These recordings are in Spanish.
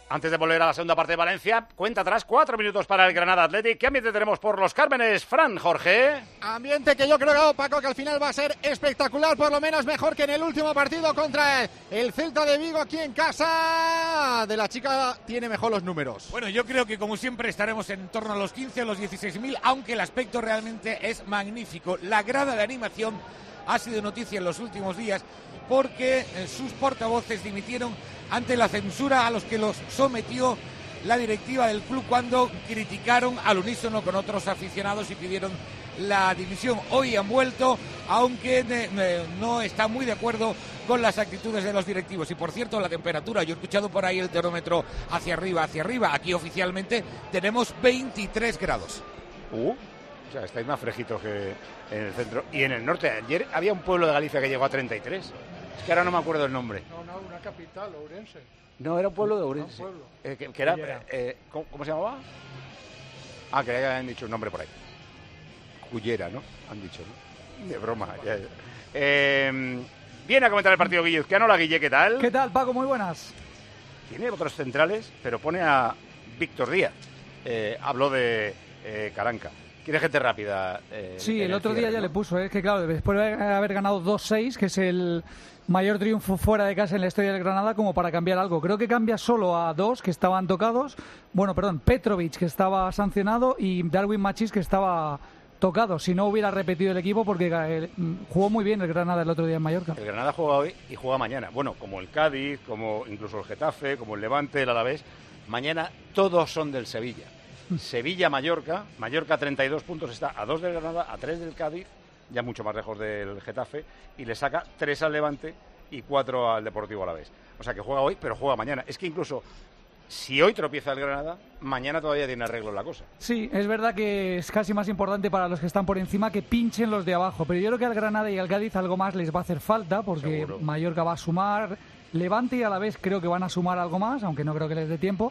Antes de volver a la segunda parte de Valencia, cuenta atrás, 4 minutos para el Granada Athletic. ¿Qué ambiente tenemos por los Cármenes, Fran, Jorge? Ambiente que yo creo, Paco, que al final va a ser espectacular, por lo menos mejor que en el último partido contra el Celta de Vigo aquí en casa. De la Chica tiene mejor los números. Bueno, yo creo que como siempre estaremos en torno a los 15 o los 16.000, aunque el aspecto realmente es magnífico. La grada de animación ha sido noticia en los últimos días porque sus portavoces dimitieron ante la censura a los que los sometió la directiva del club cuando criticaron al unísono con otros aficionados y pidieron la dimisión. Hoy han vuelto, aunque no está muy de acuerdo con las actitudes de los directivos. Y por cierto, la temperatura, yo he escuchado por ahí el termómetro hacia arriba. Aquí oficialmente tenemos 23 grados. O sea, estáis más fresquitos que en el centro. Y en el norte, ayer había un pueblo de Galicia que llegó a 33. Es que ahora no me acuerdo el nombre. No, una capital, Ourense. No, era un pueblo de Ourense. Que era, ¿cómo se llamaba? Que habían dicho un nombre por ahí. Cullera, ¿no? Han dicho, ¿no? De broma. Viene a comentar el partido guilluzquiano. Hola, Guille, ¿qué tal? ¿Qué tal, Paco? Muy buenas. Tiene otros centrales, pero pone a Víctor Díaz. Habló de Caranca. Quiere gente rápida. Sí, el otro día ya le puso. Es que claro, después de haber ganado 2-6, que es el mayor triunfo fuera de casa en la historia del Granada, como para cambiar algo. Creo que cambia solo a 2 que estaban tocados. Petrovic, que estaba sancionado, y Darwin Machís, que estaba tocado. Si no hubiera repetido el equipo, porque jugó muy bien el Granada el otro día en Mallorca. El Granada juega hoy y juega mañana. Bueno, como el Cádiz, como incluso el Getafe, como el Levante, el Alavés. Mañana todos son del Sevilla. Sevilla-Mallorca. Mallorca 32 puntos, está a 2 del Granada, a 3 del Cádiz, ya mucho más lejos del Getafe, y le saca 3 al Levante y 4 al Deportivo Alavés. O sea que juega hoy, pero juega mañana. Es que incluso si hoy tropieza el Granada, mañana todavía tiene arreglo la cosa. Sí, es verdad que es casi más importante para los que están por encima que pinchen los de abajo, pero yo creo que al Granada y al Cádiz algo más les va a hacer falta, porque seguro. Mallorca va a sumar, Levante y Alavés creo que van a sumar algo más, aunque no creo que les dé tiempo.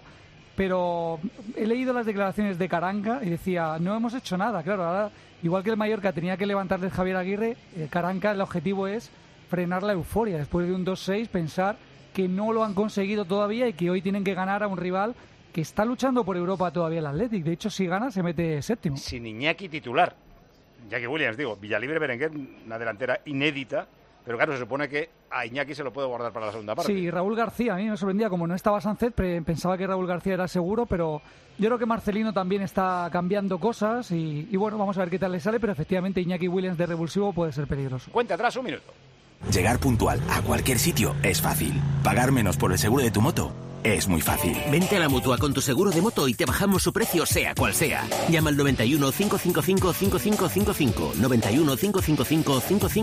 Pero he leído las declaraciones de Caranca y decía, no hemos hecho nada. Claro, ahora, igual que el Mallorca tenía que levantarles Javier Aguirre, Caranca, el objetivo es frenar la euforia. Después de un 2-6, pensar que no lo han conseguido todavía y que hoy tienen que ganar a un rival que está luchando por Europa todavía, el Athletic. De hecho, si gana, se mete séptimo. Sin Iñaki titular. Iñaki Williams, Villalibre Berenguer, una delantera inédita. Pero claro, se supone que a Iñaki se lo puede guardar para la segunda parte. Sí, Raúl García, a mí me sorprendía, como no estaba Sánchez, pensaba que Raúl García era seguro, pero yo creo que Marcelino también está cambiando cosas y bueno, vamos a ver qué tal le sale, pero efectivamente Iñaki Williams de revulsivo puede ser peligroso. Cuenta atrás, 1 minuto. Llegar puntual a cualquier sitio es fácil. Pagar menos por el seguro de tu moto es muy fácil. Vente a la Mutua con tu seguro de moto y te bajamos su precio sea cual sea. Llama al 91 555 5555. 91 555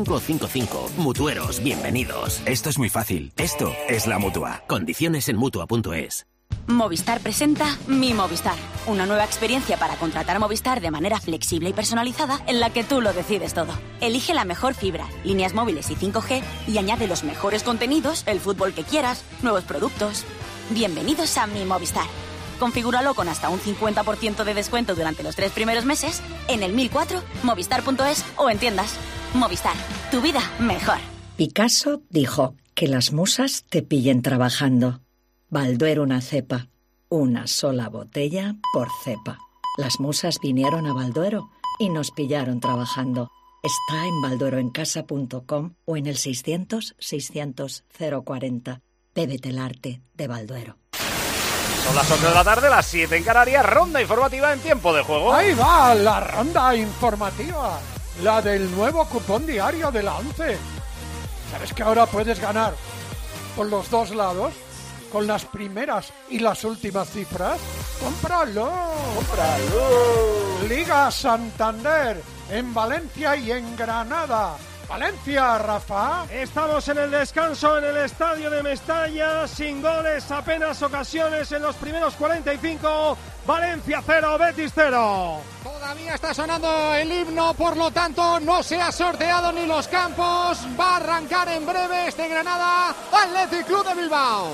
5555. Mutueros, bienvenidos. Esto es muy fácil. Esto es la Mutua. Condiciones en Mutua.es. Movistar presenta Mi Movistar, una nueva experiencia para contratar Movistar de manera flexible y personalizada en la que tú lo decides todo. Elige la mejor fibra, líneas móviles y 5G y añade los mejores contenidos, el fútbol que quieras, nuevos productos. Bienvenidos a Mi Movistar. Configúralo con hasta un 50% de descuento durante los 3 primeros meses en el 1004, movistar.es o en tiendas. Movistar, tu vida mejor. Picasso dijo que las musas te pillen trabajando. Balduero una cepa, una sola botella por cepa. Las musas vinieron a Balduero y nos pillaron trabajando. Está en baldueroencasa.com o en el 600-600-040. Bébete el arte de Balduero. Son las 8 de la tarde, las 7 en Canarias, ronda informativa en tiempo de juego. Ahí va la ronda informativa, la del nuevo cupón diario de la 11. ¿Sabes que ahora puedes ganar por los dos lados? Con las primeras y las últimas cifras. ¡Cómpralo! ¡Cómpralo! Liga Santander en Valencia y en Granada. Valencia, Rafa. Estamos en el descanso en el estadio de Mestalla, sin goles, apenas ocasiones en los primeros 45. Valencia 0, Betis 0. Todavía está sonando el himno, por lo tanto no se ha sorteado ni los campos. Va a arrancar en breve este Granada Athletic Club de Bilbao.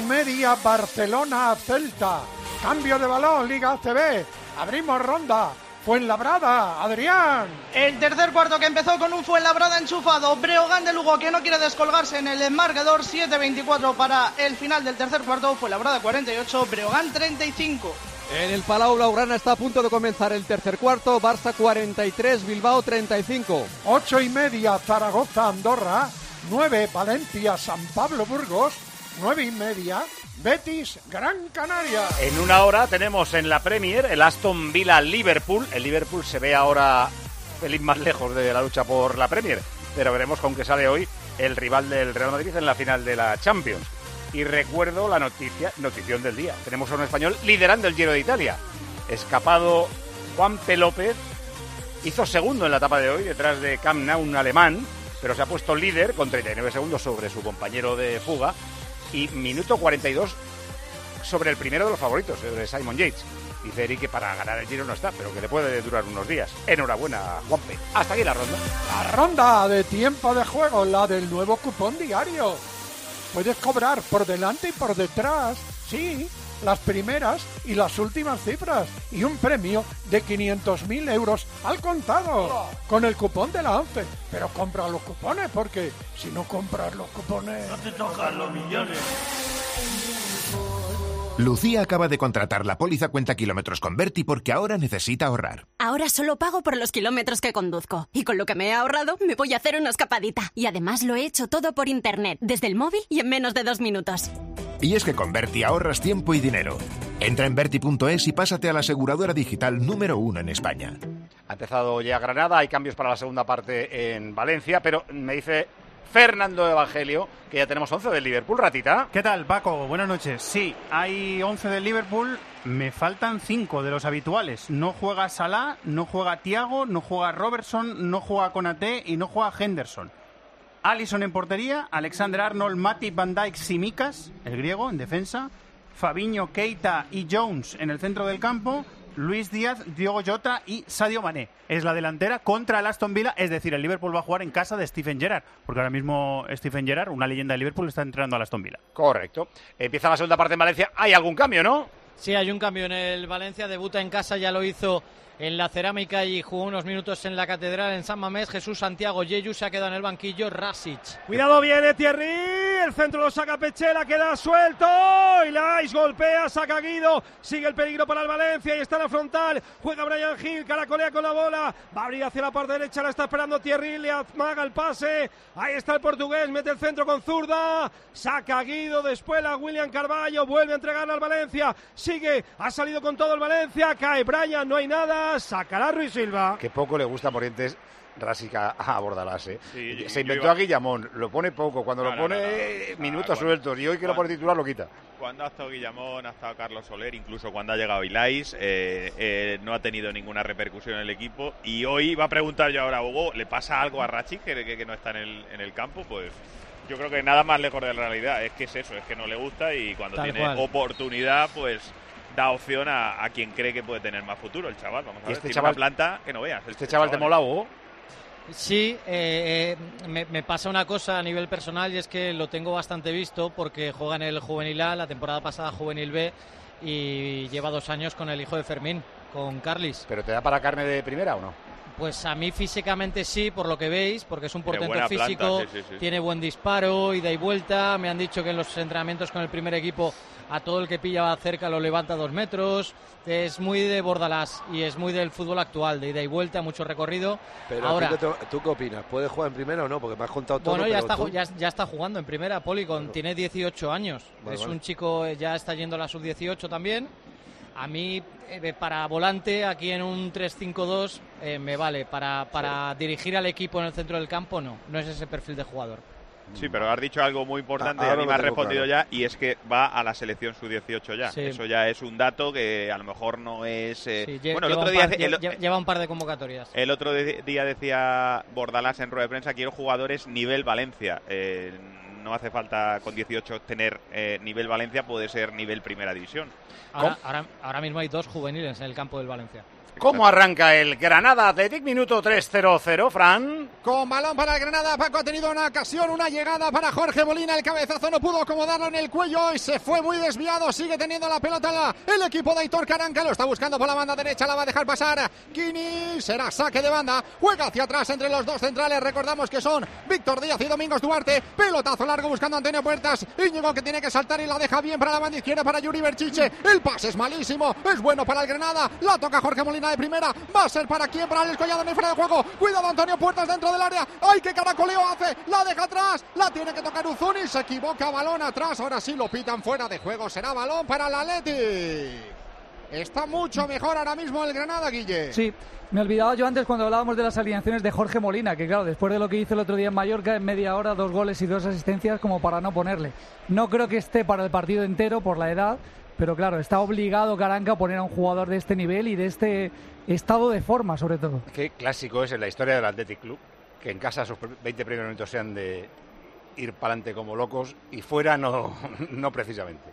9:30, Barcelona Celta. Cambio de balón, Liga ACB. Abrimos ronda. Fuenlabrada, Adrián. El tercer cuarto que empezó con un Fuenlabrada enchufado. Breogán de Lugo que no quiere descolgarse en el marcador. 7:24 para el final del tercer cuarto. Fuenlabrada 48, Breogán 35. En el Palau Blaugrana está a punto de comenzar el tercer cuarto. Barça 43, Bilbao 35. 8:30, Zaragoza, Andorra. 9, Valencia, San Pablo, Burgos. 9:30, Betis, Gran Canaria. En una hora tenemos en la Premier el Aston Villa-Liverpool. El Liverpool se ve ahora feliz más lejos de la lucha por la Premier, pero veremos con qué sale hoy el rival del Real Madrid en la final de la Champions. Y recuerdo la notición del día. Tenemos a un español liderando el Giro de Italia. Escapado Juanpe López, hizo segundo en la etapa de hoy, detrás de Camp Nou, un alemán, pero se ha puesto líder con 39 segundos sobre su compañero de fuga y minuto 42 sobre el primero de los favoritos, sobre Simon Yates. Dice Eric que para ganar el Giro no está, pero que le puede durar unos días. Enhorabuena, Juanpe. Hasta aquí la ronda. La ronda de tiempo de juego, la del nuevo cupón diario. Puedes cobrar por delante y por detrás, sí, las primeras y las últimas cifras. Y un premio de 500.000 euros al contado con el cupón de la ANFE. Pero compra los cupones, porque si no compras los cupones... no te tocan los millones. Lucía acaba de contratar la póliza cuenta kilómetros con Berti porque ahora necesita ahorrar. Ahora solo pago por los kilómetros que conduzco. Y con lo que me he ahorrado, me voy a hacer una escapadita. Y además lo he hecho todo por internet, desde el móvil y en menos de 2 minutos. Y es que con Berti ahorras tiempo y dinero. Entra en Berti.es y pásate a la aseguradora digital número 1 en España. Ha empezado ya Granada, hay cambios para la segunda parte en Valencia, pero me dice Fernando Evangelio que ya tenemos 11 del Liverpool. Ratita. ¿Qué tal, Paco? Buenas noches. Sí, hay 11 del Liverpool, me faltan 5 de los habituales. No juega Salah, no juega Thiago, no juega Robertson, no juega Konaté y no juega Henderson. Alisson en portería, Alexander-Arnold, Matip, Van Dijk, Tsimikas, el griego, en defensa, Fabinho, Keita y Jones en el centro del campo, Luis Díaz, Diogo Jota y Sadio Mané. Es la delantera contra el Aston Villa, es decir, el Liverpool va a jugar en casa de Steven Gerrard, porque ahora mismo Steven Gerrard, una leyenda de Liverpool, está entrenando al Aston Villa. Correcto. Empieza la segunda parte en Valencia. ¿Hay algún cambio, no? Sí, hay un cambio en el Valencia, debuta en casa, ya lo hizo en la Cerámica y jugó unos minutos en la Catedral en San Mamés. Jesús Santiago Yeyu se ha quedado en el banquillo. Rasic. Cuidado, viene Thierry, el centro lo saca Pechela, queda suelto y Lais golpea, saca Guido, sigue el peligro para el Valencia y está en la frontal, juega Brian Hill, caracolea con la bola, va a abrir hacia la parte derecha, la está esperando Thierry, le amaga el pase, ahí está el portugués, mete el centro con zurda, saca Guido, después la William Carballo, vuelve a entregarla al Valencia, sigue, ha salido con todo el Valencia, cae Brian, no hay nada, sacará Ruiz Silva. Que poco le gusta a Morientes Rasic a Bordalás, ¿eh? Sí, se inventó a Guillamón, lo pone poco, cuando lo pone minutos sueltos, y hoy que lo pone titular lo quita. Cuando ha estado Guillamón, ha estado Carlos Soler, incluso cuando ha llegado Ilais, no ha tenido ninguna repercusión en el equipo, y hoy va a preguntar yo ahora a Hugo, ¿le pasa algo a Rasic que no está en el campo? Pues yo creo que nada más lejos de la realidad, es que es eso, es que no le gusta y cuando Tal tiene cual. oportunidad, pues da opción a quien cree que puede tener más futuro, el chaval. Vamos a ver, este tiene chaval, una planta que no veas. Este chaval te mola, Hugo. Sí, me pasa una cosa a nivel personal y es que lo tengo bastante visto porque juega en el Juvenil A, la temporada pasada Juvenil B y lleva 2 años con el hijo de Fermín, con Carlis. ¿Pero te da para carne de primera o no? Pues a mí físicamente sí, por lo que veis, porque es un portento físico, planta, sí. tiene buen disparo, ida y vuelta. Me han dicho que en los entrenamientos con el primer equipo a todo el que pilla cerca lo levanta 2 metros. Es muy de Bordalás y es muy del fútbol actual, de ida y vuelta, mucho recorrido. Pero ahora, ¿tú qué opinas? ¿Puede jugar en primera o no? Porque me has contado todo. bueno, pero ya está jugando en primera, Poli, tiene 18 años. Vale. Un chico, ya está yendo a la sub-18 también. A mí, para volante, aquí en un 3-5-2, me vale. Para dirigir al equipo en el centro del campo, no es ese perfil de jugador. Sí, pero has dicho algo muy importante y a mí me has respondido ya, y es que va a la selección sub-18 ya. Sí. Eso ya es un dato que a lo mejor no es... Bueno, el otro día lleva un par de convocatorias. El otro día decía Bordalás en rueda de prensa, quiero jugadores nivel Valencia. no hace falta con 18 tener nivel Valencia, puede ser nivel Primera División. Ahora mismo hay 2 juveniles en el campo del Valencia. ¿Cómo arranca el Granada Athletic? Minuto 3-0-0, Fran. Con balón para el Granada, Paco ha tenido una ocasión, una llegada para Jorge Molina, el cabezazo no pudo acomodarlo en el cuello y se fue muy desviado, sigue teniendo la pelota el equipo de Aitor Caranca, lo está buscando por la banda derecha, la va a dejar pasar Kini, será saque de banda, juega hacia atrás entre los 2 centrales, recordamos que son Víctor Díaz y Domingos Duarte, pelotazo largo buscando a Antonio Puertas, Íñigo que tiene que saltar y la deja bien para la banda izquierda para Yuri Berchiche, el pase es malísimo, es bueno para el Granada, la toca Jorge Molina de primera, va a ser para quién, para Alex Collado en el fuera de juego, cuidado Antonio Puertas dentro del área, ¡ay qué caracoleo hace! La deja atrás, la tiene que tocar Uzuni, se equivoca, balón atrás, ahora sí lo pitan fuera de juego, será balón para el Athletic. Está mucho mejor ahora mismo el Granada, Guille. Sí, me olvidaba yo antes cuando hablábamos de las alineaciones de Jorge Molina, que claro, después de lo que hizo el otro día en Mallorca, en media hora, 2 goles y 2 asistencias, como para no ponerle. No creo que esté para el partido entero por la edad, pero claro, está obligado Caranca a poner a un jugador de este nivel y de este estado de forma, sobre todo. Qué clásico es en la historia del Athletic Club, que en casa sus 20 primeros minutos sean de ir para adelante como locos y fuera no precisamente.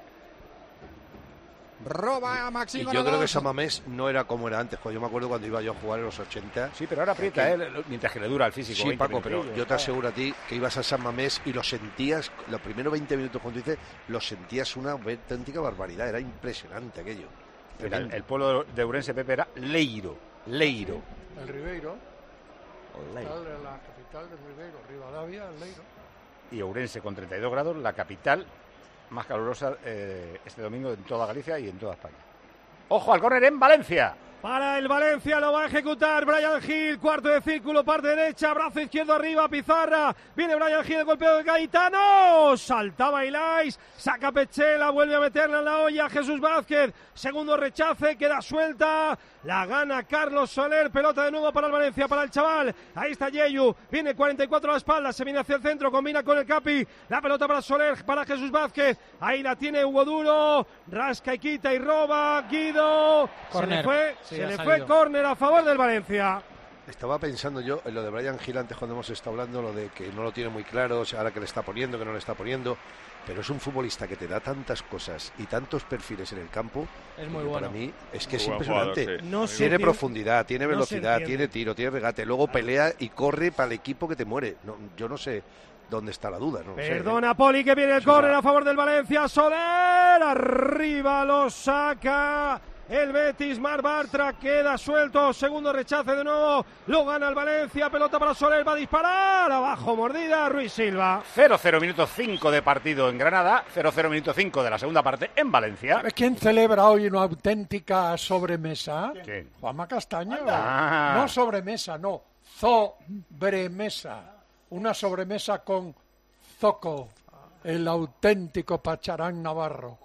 Roba a Maxi. Y yo creo que San Mamés no era como era antes. Yo me acuerdo cuando iba yo a jugar en los 80. Sí, pero ahora aprieta, mientras que le dura el físico. Sí, Paco, pero yo te aseguro a ti que ibas a San Mamés y lo sentías, los primeros 20 minutos, cuando dices, lo sentías una auténtica barbaridad. Era impresionante aquello. El pueblo de Ourense, Pepe, era Leiro. El Ribeiro. La capital del Ribeiro, Rivadavia, el Leiro. Y Ourense con 32 grados, la capital más calurosa este domingo en toda Galicia y en toda España. ¡Ojo al córner en Valencia! Para el Valencia lo va a ejecutar Brian Gil, cuarto de círculo, parte derecha, brazo izquierdo arriba, Pizarra, viene Brian Gil, el golpeo de Gaetano, saltaba Ilais, saca Pechela, vuelve a meterla en la olla, Jesús Vázquez, segundo rechace, queda suelta, la gana Carlos Soler, pelota de nuevo para el Valencia, para el chaval, ahí está Yeyu, viene 44 a la espalda, se viene hacia el centro, combina con el Capi, la pelota para Soler, para Jesús Vázquez, ahí la tiene Hugo Duro, rasca y quita y roba, Guido, corner. Se le fue córner a favor del Valencia. Estaba pensando yo en lo de Brian Gil antes cuando hemos estado hablando, lo de que no lo tiene muy claro, o sea, ahora que le está poniendo, que no le está poniendo, pero es un futbolista que te da tantas cosas y tantos perfiles en el campo. Es muy bueno. Para mí es que es impresionante. Jugador, sí. No tiene profundidad, tiene velocidad, no tiene tiro, tiene regate, luego pelea y corre para el equipo que te muere. No, yo no sé dónde está la duda. Perdona, Poli, que viene el córner a favor del Valencia. Soler, arriba lo saca el Betis. Mar Bartra queda suelto, segundo rechace de nuevo, lo gana el Valencia, pelota para Soler, va a disparar, abajo mordida Ruiz Silva. 0-0 minuto 5 de partido en Granada, 0-0 minuto 5 de la segunda parte en Valencia. ¿Sabes quién celebra hoy una auténtica sobremesa? ¿Quién? Juanma Castaño. Ah. No sobremesa, no, sobremesa. Una sobremesa con Zoco, el auténtico pacharán navarro.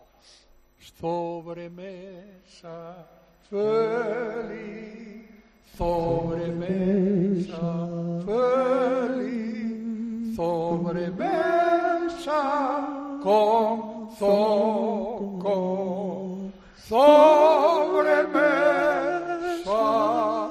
Sobremesa feliz, sobremesa feliz, sobremesa con Zoco, sobremesa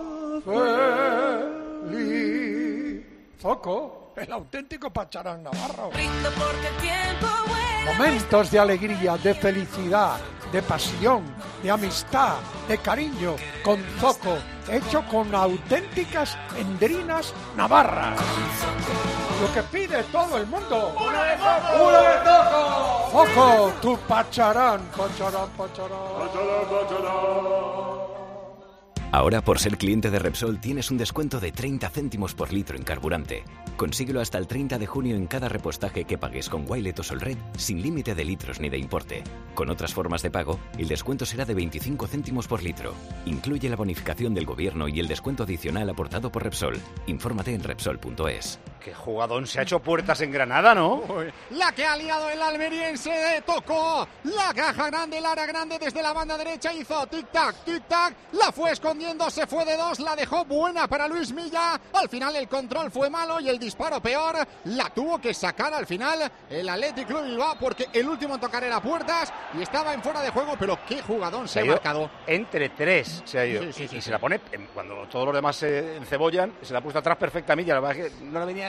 feliz. Zoco, el auténtico pacharán navarro. Momentos de alegría, de felicidad, de pasión, de amistad, de cariño, con Zoco, hecho con auténticas endrinas navarras. Lo que pide todo el mundo. ¡Uno de Zoco! ¡Uno de Zoco! Zoco, tu pacharán, pacharán, pacharán. Pacharán, pacharán. Ahora, por ser cliente de Repsol, tienes un descuento de 30 céntimos por litro en carburante. Consíguelo hasta el 30 de junio en cada repostaje que pagues con Wilet o Solred, sin límite de litros ni de importe. Con otras formas de pago, el descuento será de 25 céntimos por litro. Incluye la bonificación del gobierno y el descuento adicional aportado por Repsol. Infórmate en Repsol.es. Qué jugadón, se ha hecho puertas en Granada, ¿no? La que ha liado el almeriense, tocó la caja grande, el área grande desde la banda derecha, hizo tic-tac, la fue escondiendo, se fue de 2, la dejó buena para Luis Milla, al final el control fue malo y el disparo peor, la tuvo que sacar al final el Athletic Club Bilbao porque el último en tocar era Puertas y estaba en fuera de juego, pero qué jugadón se ha marcado. Entre 3 se ha ido, y se la pone, cuando todos los demás se encebollan, se la ha puesto atrás perfecta Milla, la verdad es que no le venía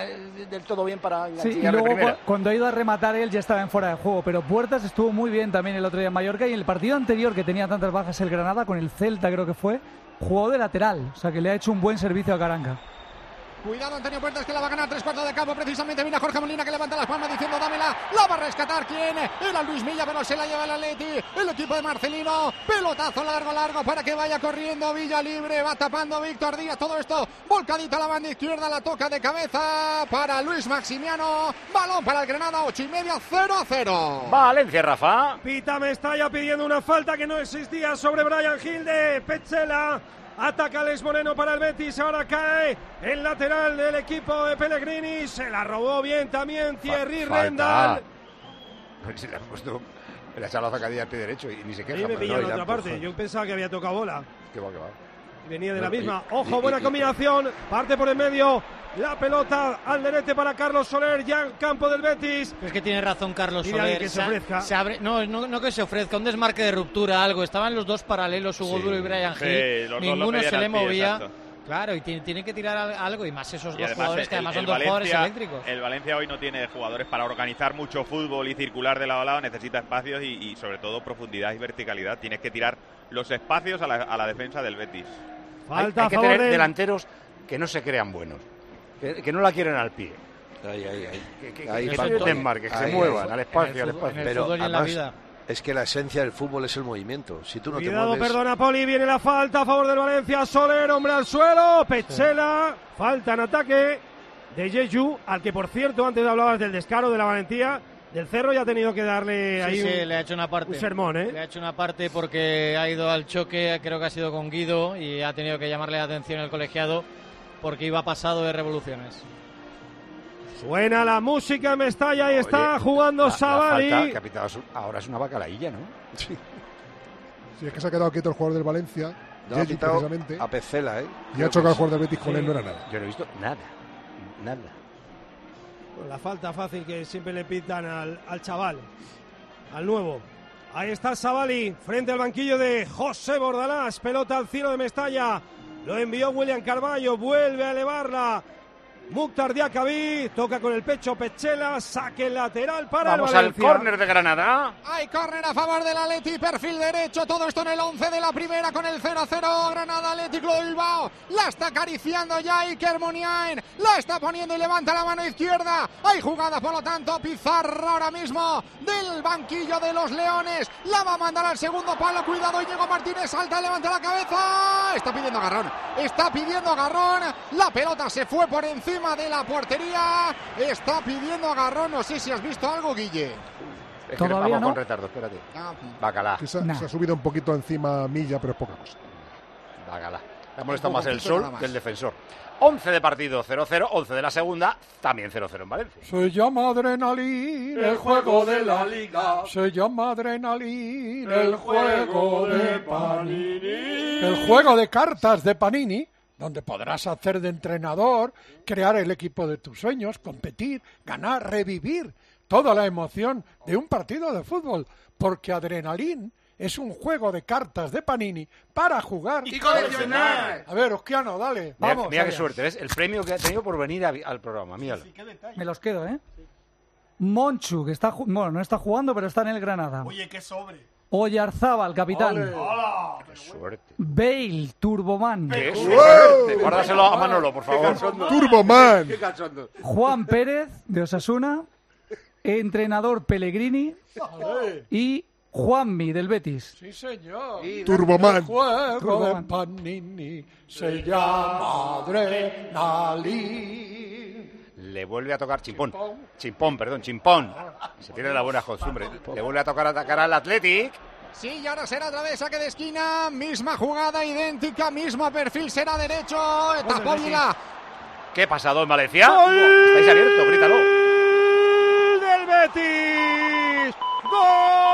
del todo bien para Sí, y luego cuando ha ido a rematar él ya estaba en fuera de juego, pero Puertas estuvo muy bien también el otro día en Mallorca, y en el partido anterior, que tenía tantas bajas el Granada, con el Celta creo que fue, jugó de lateral, o sea que le ha hecho un buen servicio a Caranga. Cuidado Antonio Puertas, que la va a ganar 3/4 de campo. Precisamente viene Jorge Molina, que levanta las palmas diciendo dámela. La va a rescatar. ¿Quién? Era Luis Milla, pero se la lleva el Atleti. El equipo de Marcelino. Pelotazo largo para que vaya corriendo. Villa libre. Va tapando Víctor Díaz. Todo esto volcadito a la banda izquierda. La toca de cabeza para Luis Maximiano. Balón para el Granada. 8:30. 0-0. Valencia, Rafa. Pita Mestalla pidiendo una falta que no existía sobre Bryan Gil de Petzela. Ataca Alex Moreno para el Betis, ahora cae el lateral del equipo de Pellegrini, se la robó bien también Thierry Rendal. Se le ha puesto, le ha echado la zacadilla al pie derecho y ni se queja. Ahí me pilló en otra parte, yo pensaba que había tocado bola. Que va. Y venía de la misma. Ojo, buena combinación, parte por el medio. La pelota al derete para Carlos Soler, ya en campo del Betis. Es que tiene razón Carlos Soler. Que se ofrezca. Se abre, no que se ofrezca, un desmarque de ruptura, algo. Estaban los dos paralelos, Hugo Duro y Bryan Gil. Ninguno se le movía. Exacto. Claro, y tiene que tirar algo, y más esos dos jugadores que además son dos jugadores eléctricos. El Valencia hoy no tiene jugadores para organizar mucho fútbol y circular de lado a lado, necesita espacios y sobre todo profundidad y verticalidad. Tienes que tirar los espacios a la defensa del Betis. Hay que tener delanteros que no se crean buenos. Que no la quieren al pie. Que se muevan al espacio. Pero además, es que la esencia del fútbol es el movimiento. Si tú no Cuidado, te mueves... perdona Poli, viene la falta a favor del Valencia. Soler, hombre al suelo, Petzela, falta en ataque de Jeju, al que por cierto antes hablabas del descaro, de la valentía del Cerro, y ha tenido que darle ahí le ha hecho una parte. Un sermón, Le ha hecho una parte porque ha ido al choque, creo que ha sido con Guido, y ha tenido que llamarle la atención el colegiado porque iba pasado de revoluciones. Suena la música en Mestalla y está jugando Savali. Ahora es una bacalaílla, ¿no? Sí. Sí, es que se ha quedado quieto el jugador del Valencia. No, ha quitado precisamente a Petzela, y ha chocado el jugador del Betis con él, no era nada. Yo no he visto nada. La falta fácil que siempre le pitan al chaval, al nuevo. Ahí está Savali, frente al banquillo de José Bordalás. Pelota al cielo de Mestalla. Lo envió William Carballo, vuelve a elevarla Mukhtar Diakabi, toca con el pecho Petzela, saque lateral para el Valencia. Vamos al córner de Granada. Hay córner a favor del Atleti, perfil derecho, todo esto en el 11 de la primera con el 0-0. Granada Atlético de Bilbao, la está acariciando ya Iker Muniain, la está poniendo y levanta la mano izquierda. Hay jugada, por lo tanto, Pizarro ahora mismo del banquillo de los Leones, la va a mandar al segundo palo, cuidado, Íñigo Martínez salta, levanta la cabeza, está pidiendo agarrón, la pelota se fue por encima de la portería, está pidiendo agarrón. No sé si has visto algo, Guille. Es que vamos con retardo, espérate. Bacalá. Se ha subido un poquito encima Milla, pero es poca cosa. Bacalá. Le ha molestado más el sol que el defensor. 11 de partido, 0-0, 11 de la segunda, también 0-0 en Valencia. Se llama Adrenalina el juego de la Liga. Se llama Adrenalina el juego de Panini. El juego de cartas de Panini, donde podrás hacer de entrenador, crear el equipo de tus sueños, competir, ganar, revivir toda la emoción de un partido de fútbol, porque Adrenalin es un juego de cartas de Panini para jugar y coleccionar. A ver, Osquiano, dale, vamos. Mira qué suerte, ¿ves? El premio que ha tenido por venir al programa, míralo. Me los quedo, ¿eh? Monchu, que está no está jugando, pero está en el Granada. Oye, qué sobre. Oyarzábal, capitán. ¡Hola! ¡Qué suerte! Bale, Turboman. ¡Qué suerte! Guárdaselo a Manolo, por favor. Turboman. Juan Pérez, de Osasuna. Entrenador Pellegrini. Y Juanmi, del Betis. Sí, señor. Turboman. El juego de Panini se llama Adrenalin. Le vuelve a tocar Chimpón. Chimpón. Se tiene la buena costumbre. Le vuelve a tocar atacar al Athletic. Sí, y ahora será otra vez saque de esquina. Misma jugada, idéntica, mismo perfil, será derecho. Tapó Vila. ¿Qué ha pasado en Valencia? Estáis abiertos, grítalo. ¡Del Betis! ¡Gol!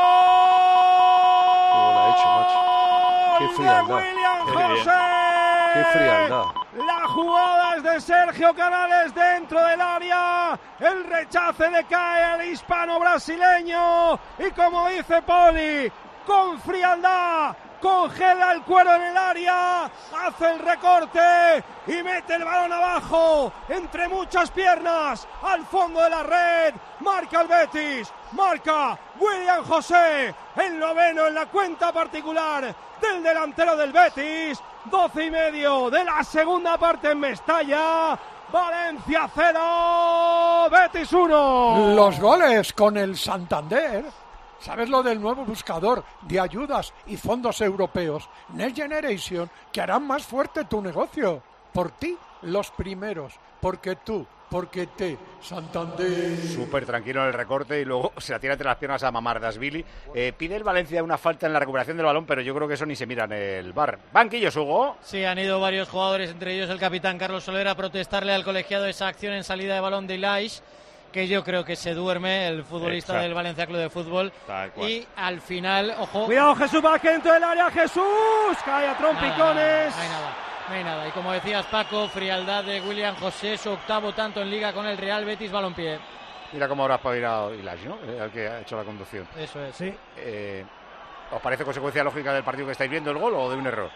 ¿Cómo lo ha hecho, macho? ¡Qué frialdad! William José. ¡Qué frialdad! La jugada es de Sergio Canales dentro del área. El rechace le cae al hispano-brasileño. Y como dice Poli, con frialdad, congela el cuero en el área, hace el recorte y mete el balón abajo, entre muchas piernas, al fondo de la red, marca el Betis, marca William José, el noveno en la cuenta particular del delantero del Betis, 12:30 de la segunda parte en Mestalla. Valencia 0, Betis 1. Los goles con el Santander. ¿Sabes lo del nuevo buscador de ayudas y fondos europeos Next Generation, que harán más fuerte tu negocio? Por ti, los primeros. Porque tú, porque te, Santander. Súper tranquilo en el recorte y luego se la tira entre las piernas a Mamardashvili. Pide el Valencia una falta en la recuperación del balón, pero yo creo que eso ni se mira en el VAR. Banquillos, Hugo. Sí, han ido varios jugadores, entre ellos el capitán Carlos Soler, a protestarle al colegiado esa acción en salida de balón de Ilaish, que yo creo que se duerme el futbolista del Valencia Club de Fútbol. Y al final, ojo... Cuidado, Jesús Vázquez dentro del área, Jesús, cae a trompicones. No hay nada. Y como decías, Paco, frialdad de William José, su octavo tanto en Liga con el Real Betis Balompié. Mira cómo habrá espabilado Ilaish, ¿no? El que ha hecho la conducción. Eso es. Sí. ¿Os parece consecuencia lógica del partido que estáis viendo el gol o de un error?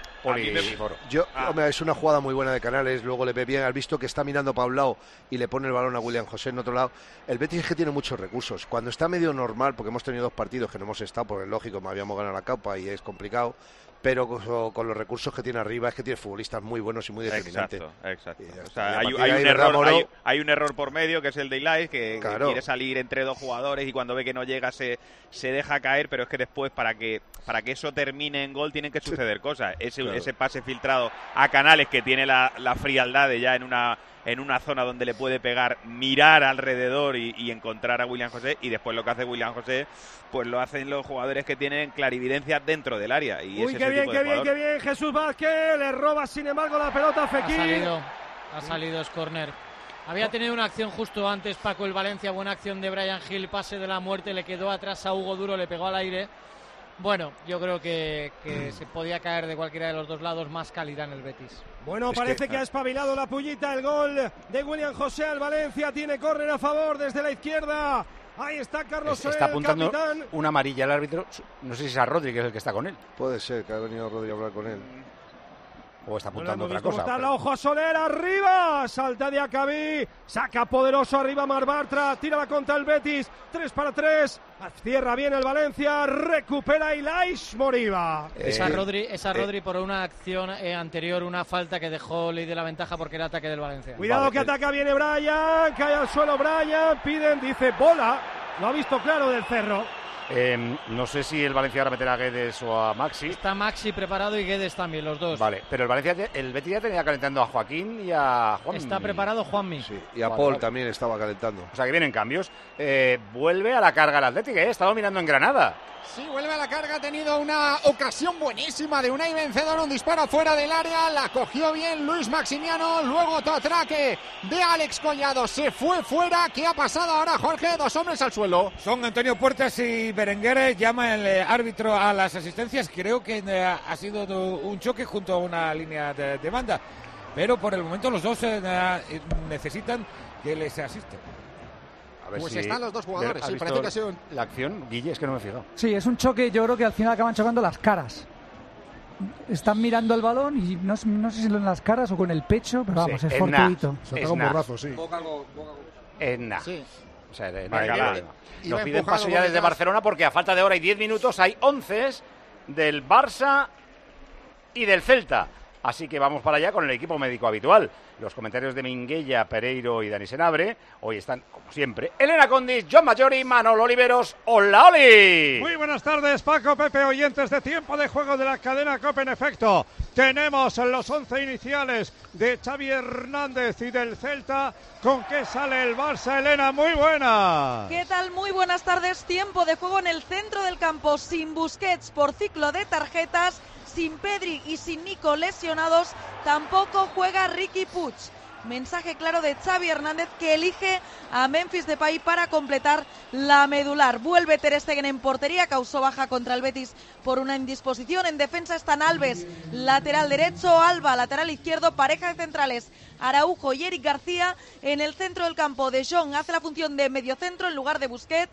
Hombre, es una jugada muy buena de Canales, luego le ve bien, has visto que está mirando para un lado y le pone el balón a William José en otro lado. El Betis es que tiene muchos recursos. Cuando está medio normal, porque hemos tenido 2 partidos que no hemos estado, porque es lógico, me habíamos ganado la Copa y es complicado, pero con los recursos que tiene arriba es que tiene futbolistas muy buenos y muy determinantes. Exacto. O sea, hay un error por medio, que es el de Ilaish, que quiere salir entre 2 jugadores y cuando ve que no llega se deja caer, pero es que después para que eso termine en gol tienen que suceder cosas. Ese pase filtrado a Canales, que tiene la frialdad de ya en una zona donde le puede pegar, mirar alrededor y encontrar a William José, y después lo que hace William José pues lo hacen los jugadores que tienen clarividencia dentro del área. Y uy, qué bien, Jesús Vázquez, le roba sin embargo la pelota a Fekir. Ha salido, es córner. Había tenido una acción justo antes, Paco, el Valencia, buena acción de Bryan Gil, pase de la muerte, le quedó atrás a Hugo Duro, le pegó al aire. Bueno, yo creo que se podía caer de cualquiera de los dos lados, más calidad en el Betis. Bueno, parece que ha espabilado la pullita, el gol de William José al Valencia, tiene córner a favor desde la izquierda. Ahí está Carlos Soler, está apuntando capitán. Una amarilla al árbitro, no sé si es a Rodri, que es el que está con él. Puede ser que ha venido Rodri a hablar con él. O está apuntando otra cosa. Ojo a Soler, arriba, salta de Acabí, saca poderoso arriba Mar Bartra, tira la contra el Betis, 3-3, cierra bien el Valencia, recupera Ilaish Moriba. Esa Rodri por una acción anterior, una falta que dejó ley de la ventaja porque era ataque del Valencia. Cuidado que ataca, viene Bryan, cae al suelo Bryan, piden, dice bola, lo ha visto claro del Cerro. No sé si el Valencia ahora meterá a Guedes o a Maxi. Está Maxi preparado y Guedes también, los dos. Vale, pero el Betis ya tenía calentando a Joaquín y a Juanmi. Está preparado Juanmi. Sí, y a Paul también estaba calentando. O sea que vienen cambios. Vuelve a la carga el Atlético, está dominando en Granada. Sí, vuelve a la carga, ha tenido una ocasión buenísima de Unai Vencedor, un disparo fuera del área, la cogió bien Luis Maximiano, luego otro atraque de Alex Collado, se fue fuera. ¿Qué ha pasado ahora, Jorge? 2 hombres al suelo. Son Antonio Puertas y Berenguer, llama el árbitro a las asistencias, creo que ha sido un choque junto a una línea de banda, pero por el momento los dos necesitan que les asisten. Pues si están los dos jugadores, sí, parece que ha sido la acción, Guille, es que no me he fijado. Sí, es un choque, yo creo que al final acaban chocando las caras. Están mirando el balón y no sé si en las caras o con el pecho, pero vamos, es fortuito. Se pega un borrazo, sí. Es nada. Sí. O sea, nos piden paso ya desde Barcelona porque a falta de hora y 10 minutos hay 11 del Barça y del Celta. Así que vamos para allá con el equipo médico habitual. Los comentarios de Minguella, Pereiro y Dani Senabre. Hoy están, como siempre, Elena Condis, John Mayori, Manolo Oliveros. ¡Hola, Oli! Muy buenas tardes, Paco, Pepe, oyentes de Tiempo de Juego de la cadena COPE. En efecto, tenemos los 11 iniciales de Xavi Hernández y del Celta. ¿Con qué sale el Barça, Elena? Muy buena. ¿Qué tal? Muy buenas tardes. Tiempo de juego en el centro del campo, sin Busquets por ciclo de tarjetas, sin Pedri y sin Nico lesionados, tampoco juega Riqui Puig. Mensaje claro de Xavi Hernández, que elige a Memphis Depay para completar la medular. Vuelve Ter Stegen en portería, causó baja contra el Betis por una indisposición. En defensa están Alves, lateral derecho, Alba, lateral izquierdo, pareja de centrales Araujo y Eric García. En el centro del campo, De Jong hace la función de mediocentro en lugar de Busquets.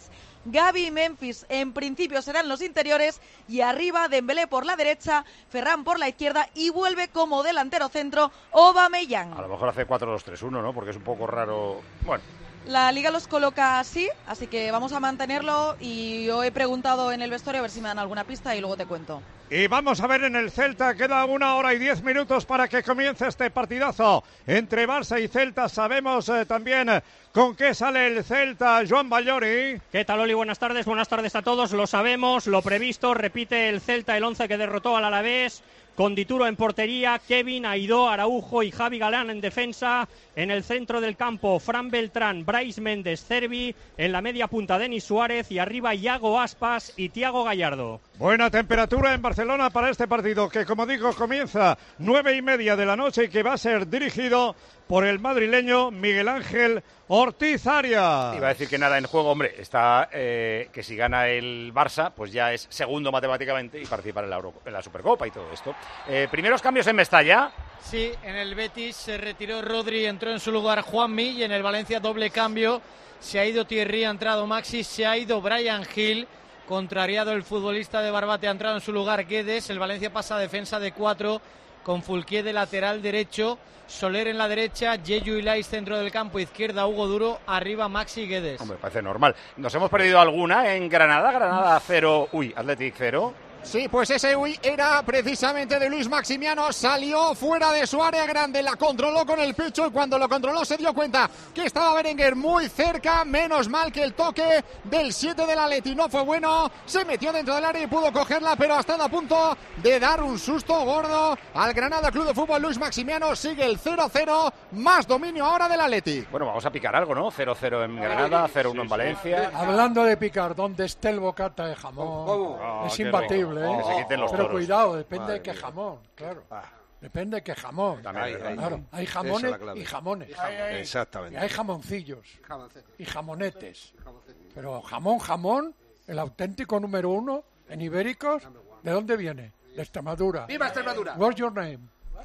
Gavi y Memphis en principio serán los interiores y arriba Dembélé por la derecha, Ferran por la izquierda y vuelve como delantero centro Aubameyang. A lo mejor hace 4-2-3-1, ¿no? Porque es un poco raro. Bueno. La Liga los coloca así que vamos a mantenerlo y yo he preguntado en el vestuario a ver si me dan alguna pista y luego te cuento. Y vamos a ver en el Celta, queda 1 hora y 10 minutos para que comience este partidazo entre Barça y Celta. Sabemos también con qué sale el Celta, Joan Ballori. ¿Qué tal, Oli? Buenas tardes a todos. Lo sabemos, lo previsto, repite el Celta el 11 que derrotó al Alavés. Con Dituro en portería, Kevin, Aidó, Araujo y Javi Galán en defensa. En el centro del campo, Fran Beltrán, Brais Méndez, Cervi. En la media punta, Denis Suárez. Y arriba, Iago Aspas y Thiago Gallardo. Buena temperatura en Barcelona para este partido que, como digo, comienza 9:30 de la noche y que va a ser dirigido por el madrileño Miguel Ángel Ortiz Arias. Iba a decir que nada en juego, hombre, está que si gana el Barça, pues ya es segundo matemáticamente y participar en la Supercopa y todo esto. Primeros cambios en Mestalla. Sí, en el Betis se retiró Rodri, entró en su lugar Juanmi y en el Valencia doble cambio. Se ha ido Thierry, ha entrado Maxi, se ha ido Bryan Gil. Contrariado el futbolista de Barbate, ha entrado en su lugar Guedes. El Valencia pasa a defensa de 4 con Fulquier de lateral derecho, Soler en la derecha, Yeyu y Lais centro del campo, izquierda Hugo Duro, arriba Maxi Guedes. Hombre, parece normal. ¿Nos hemos perdido alguna en Granada? Granada 0, Athletic 0. Sí, pues ese era precisamente de Luis Maximiano, salió fuera de su área grande, la controló con el pecho y cuando lo controló se dio cuenta que estaba Berenguer muy cerca, menos mal que el toque del 7 del Atleti no fue bueno, se metió dentro del área y pudo cogerla, pero ha estado a punto de dar un susto gordo al Granada Club de Fútbol. Luis Maximiano sigue el 0-0, más dominio ahora del Atleti. Bueno, vamos a picar algo, ¿no? 0-0 en Granada, 0-1 en Valencia. Hablando de picar, ¿dónde esté el bocata de jamón? Es imbatible. Pero cuidado, depende de qué jamón, claro. Depende de qué jamón. Claro, hay jamones y jamones. Exactamente. Y hay jamoncillos y jamonetes. Pero jamón, el auténtico número 1 en ibéricos, ¿de dónde viene? De Extremadura. ¡Viva Extremadura! What's your name?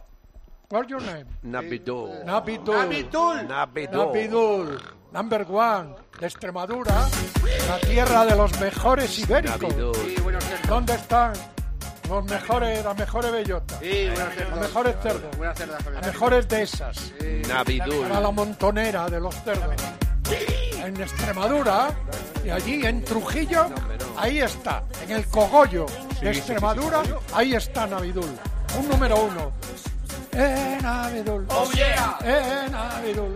What's your name? Nabidul. Nabidul. Number 1 de Extremadura, la tierra de los mejores ibéricos. ¿Dónde están los mejores, las mejores bellotas? Los mejores cerdos. Las mejores dehesas. Nabidul. Para la montonera de los cerdos. En Extremadura, y allí en Trujillo, ahí está. En el cogollo de Extremadura, ahí está Nabidul. Un número 1. Nabidul. Oh yeah. Nabidul.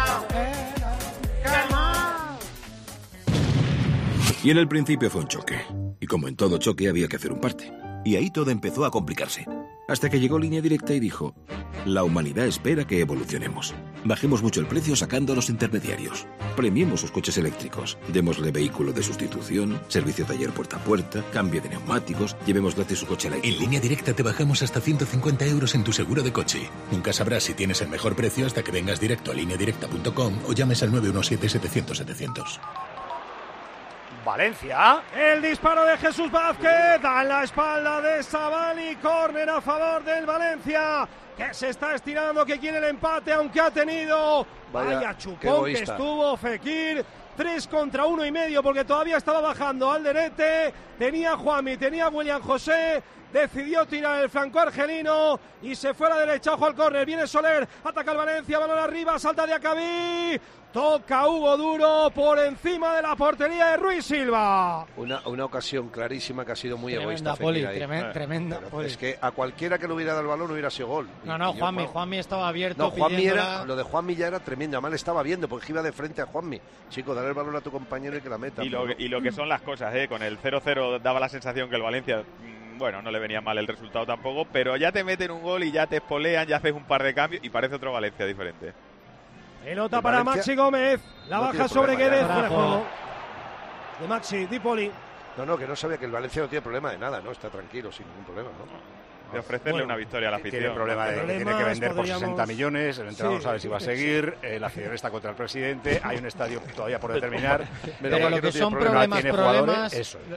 Y en el principio fue un choque. Y como en todo choque había que hacer un parte. Y ahí todo empezó a complicarse. Hasta que llegó Línea Directa y dijo: la humanidad espera que evolucionemos. Bajemos mucho el precio sacando a los intermediarios. Premiemos sus coches eléctricos. Démosle vehículo de sustitución, servicio taller puerta a puerta, cambio de neumáticos, llevemos gratis su coche eléctrico. En Línea Directa te bajamos hasta 150 euros en tu seguro de coche. Nunca sabrás si tienes el mejor precio hasta que vengas directo a lineadirecta.com o llames al 917-700-700. Valencia. El disparo de Jesús Vázquez a la espalda de Savali. Córner a favor del Valencia, que se está estirando, que quiere el empate, aunque ha tenido vaya chupón que estuvo Fekir. 3 contra 1,5 porque todavía estaba bajando Alderete. Tenía Juanmi, tenía William José. Decidió tirar el flanco argelino y se fue a la derecha. Ojo al córner, viene Soler, ataca el Valencia, balón arriba, salta de Acabí. Toca Hugo Duro por encima de la portería de Ruiz Silva. Una ocasión clarísima que ha sido muy egoísta. Poli, tremenda. Poli. Es que a cualquiera que le hubiera dado el balón hubiera sido gol. No, Juanmi estaba abierto. No, lo de Juanmi ya era tremendo. Además le estaba viendo porque iba de frente a Juanmi. Chico, dale el balón a tu compañero y que la meta. Y lo que son las cosas, con el 0-0 daba la sensación que el Valencia... Bueno, no le venía mal el resultado tampoco, pero ya te meten un gol y ya te espolean, ya haces un par de cambios y parece otro Valencia diferente. Pelota para Maxi Gómez, la baja sobre Guedes, fuera de juego de Maxi, Di Poli. No, que no sabía que el Valencia no tiene problema de nada, ¿no? Está tranquilo, sin ningún problema, ¿no? De ofrecerle una victoria a la afición. Tiene problema de que tiene que vender por 60 millones, el entrenador no sabe si va a seguir, la afición está contra el presidente, hay un estadio todavía por determinar. Pero lo que son problemas, eso es.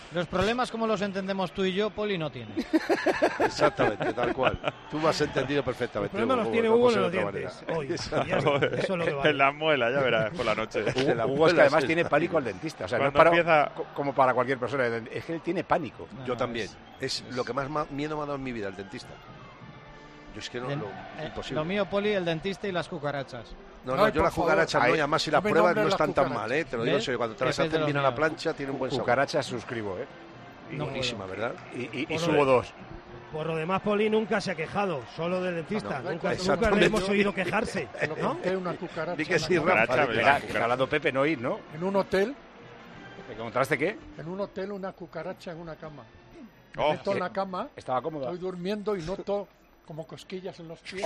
Los problemas como los entendemos tú y yo, Poli no tiene. Exactamente, tal cual. Tú me has entendido perfectamente. Los problemas los tiene Hugo en los dientes. Hoy. Eso es lo que vale. En la muela, ya verás, por la noche. Hugo es que además tiene pánico al dentista. O sea, no es como para cualquier persona. Es que él tiene pánico. Yo también. Es lo que más miedo me ha dado en mi vida, el dentista. Yo es que no, imposible. Lo mío, Poli, el dentista y las cucarachas. No, yo las cucarachas no, y además si las pruebas no están tan mal, te lo digo en serio, cuando te las hacen bien a la plancha tiene un buen sabor. Cucarachas suscribo, buenísima, ¿verdad? Y subo 2. Por lo demás, Poli nunca se ha quejado, solo del dentista. Nunca le hemos oído quejarse, ¿no? Una cucaracha. Di que sí, Rafa. Está hablando Pepe, no ir, ¿no? En un hotel. ¿Te encontraste qué? En un hotel, una cucaracha en una cama. Me meto en la cama. Estaba cómoda. Estoy durmiendo y noto como cosquillas en los pies.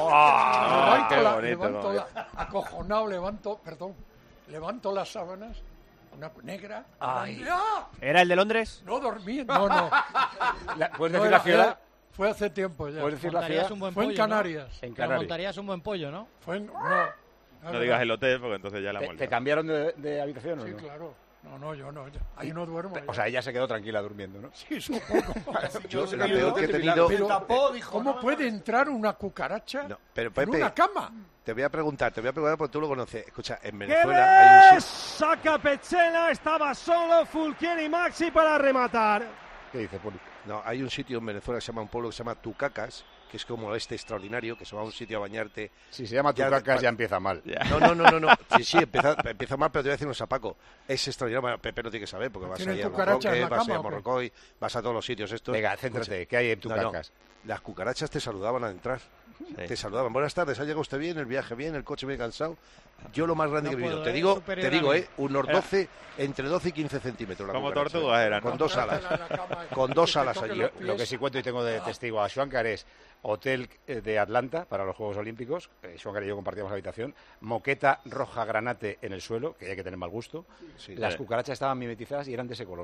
Acojonado, levanto las sábanas, una negra. Ay. ¿Era el de Londres? No dormí, no. ¿Puedes decir la ciudad? Fue hace tiempo ya. ¿Puedes decir la ciudad? Fue en Canarias. ¿No? En Canarias. Montarías un buen pollo, ¿no? No digas el hotel, porque entonces ya la hemos ¿Te cambiaron de habitación o no? Sí, claro. No, yo no. Ahí no duermo. O sea, ella se quedó tranquila durmiendo, ¿no? Sí, supongo. Yo la peor que he tenido... ¿Cómo puede entrar una cucaracha pero, Pepe, en una cama? Te voy a preguntar porque tú lo conoces. Escucha, en Venezuela hay un... Saca Petzela, estaba solo Fulquier y Maxi para rematar. ¿Qué dice, Poli? No, hay un sitio en Venezuela que se llama un pueblo que se llama Tucacas, que es como extraordinario, que se va a un sitio a bañarte. Si se llama Tucacas ya empieza mal. No. Sí, empieza mal, pero te voy a decir una cosa, Paco. Es extraordinario. Bueno, Pepe no tiene que saber, porque vas ahí a Marroque, vas a Morrocoy, vas a todos los sitios estos. Venga, céntrate, ¿qué hay en Tucacas? Las cucarachas te saludaban al entrar. Sí. Te saludaban. Buenas tardes, ¿ha llegado usted bien? ¿El viaje bien? ¿El coche bien cansado? Yo lo más grande que he vivido. Te digo, unos 12, entre 12 y 15 centímetros. Como tortugas eran, ¿no? Con 2 alas. Con 2 alas allí. Lo que sí cuento y tengo de testigo a Schwankar es hotel de Atlanta para los Juegos Olímpicos. Schwankar y yo compartíamos habitación. Moqueta roja granate en el suelo, que hay que tener mal gusto. Sí, las cucarachas estaban mimetizadas y eran de ese color.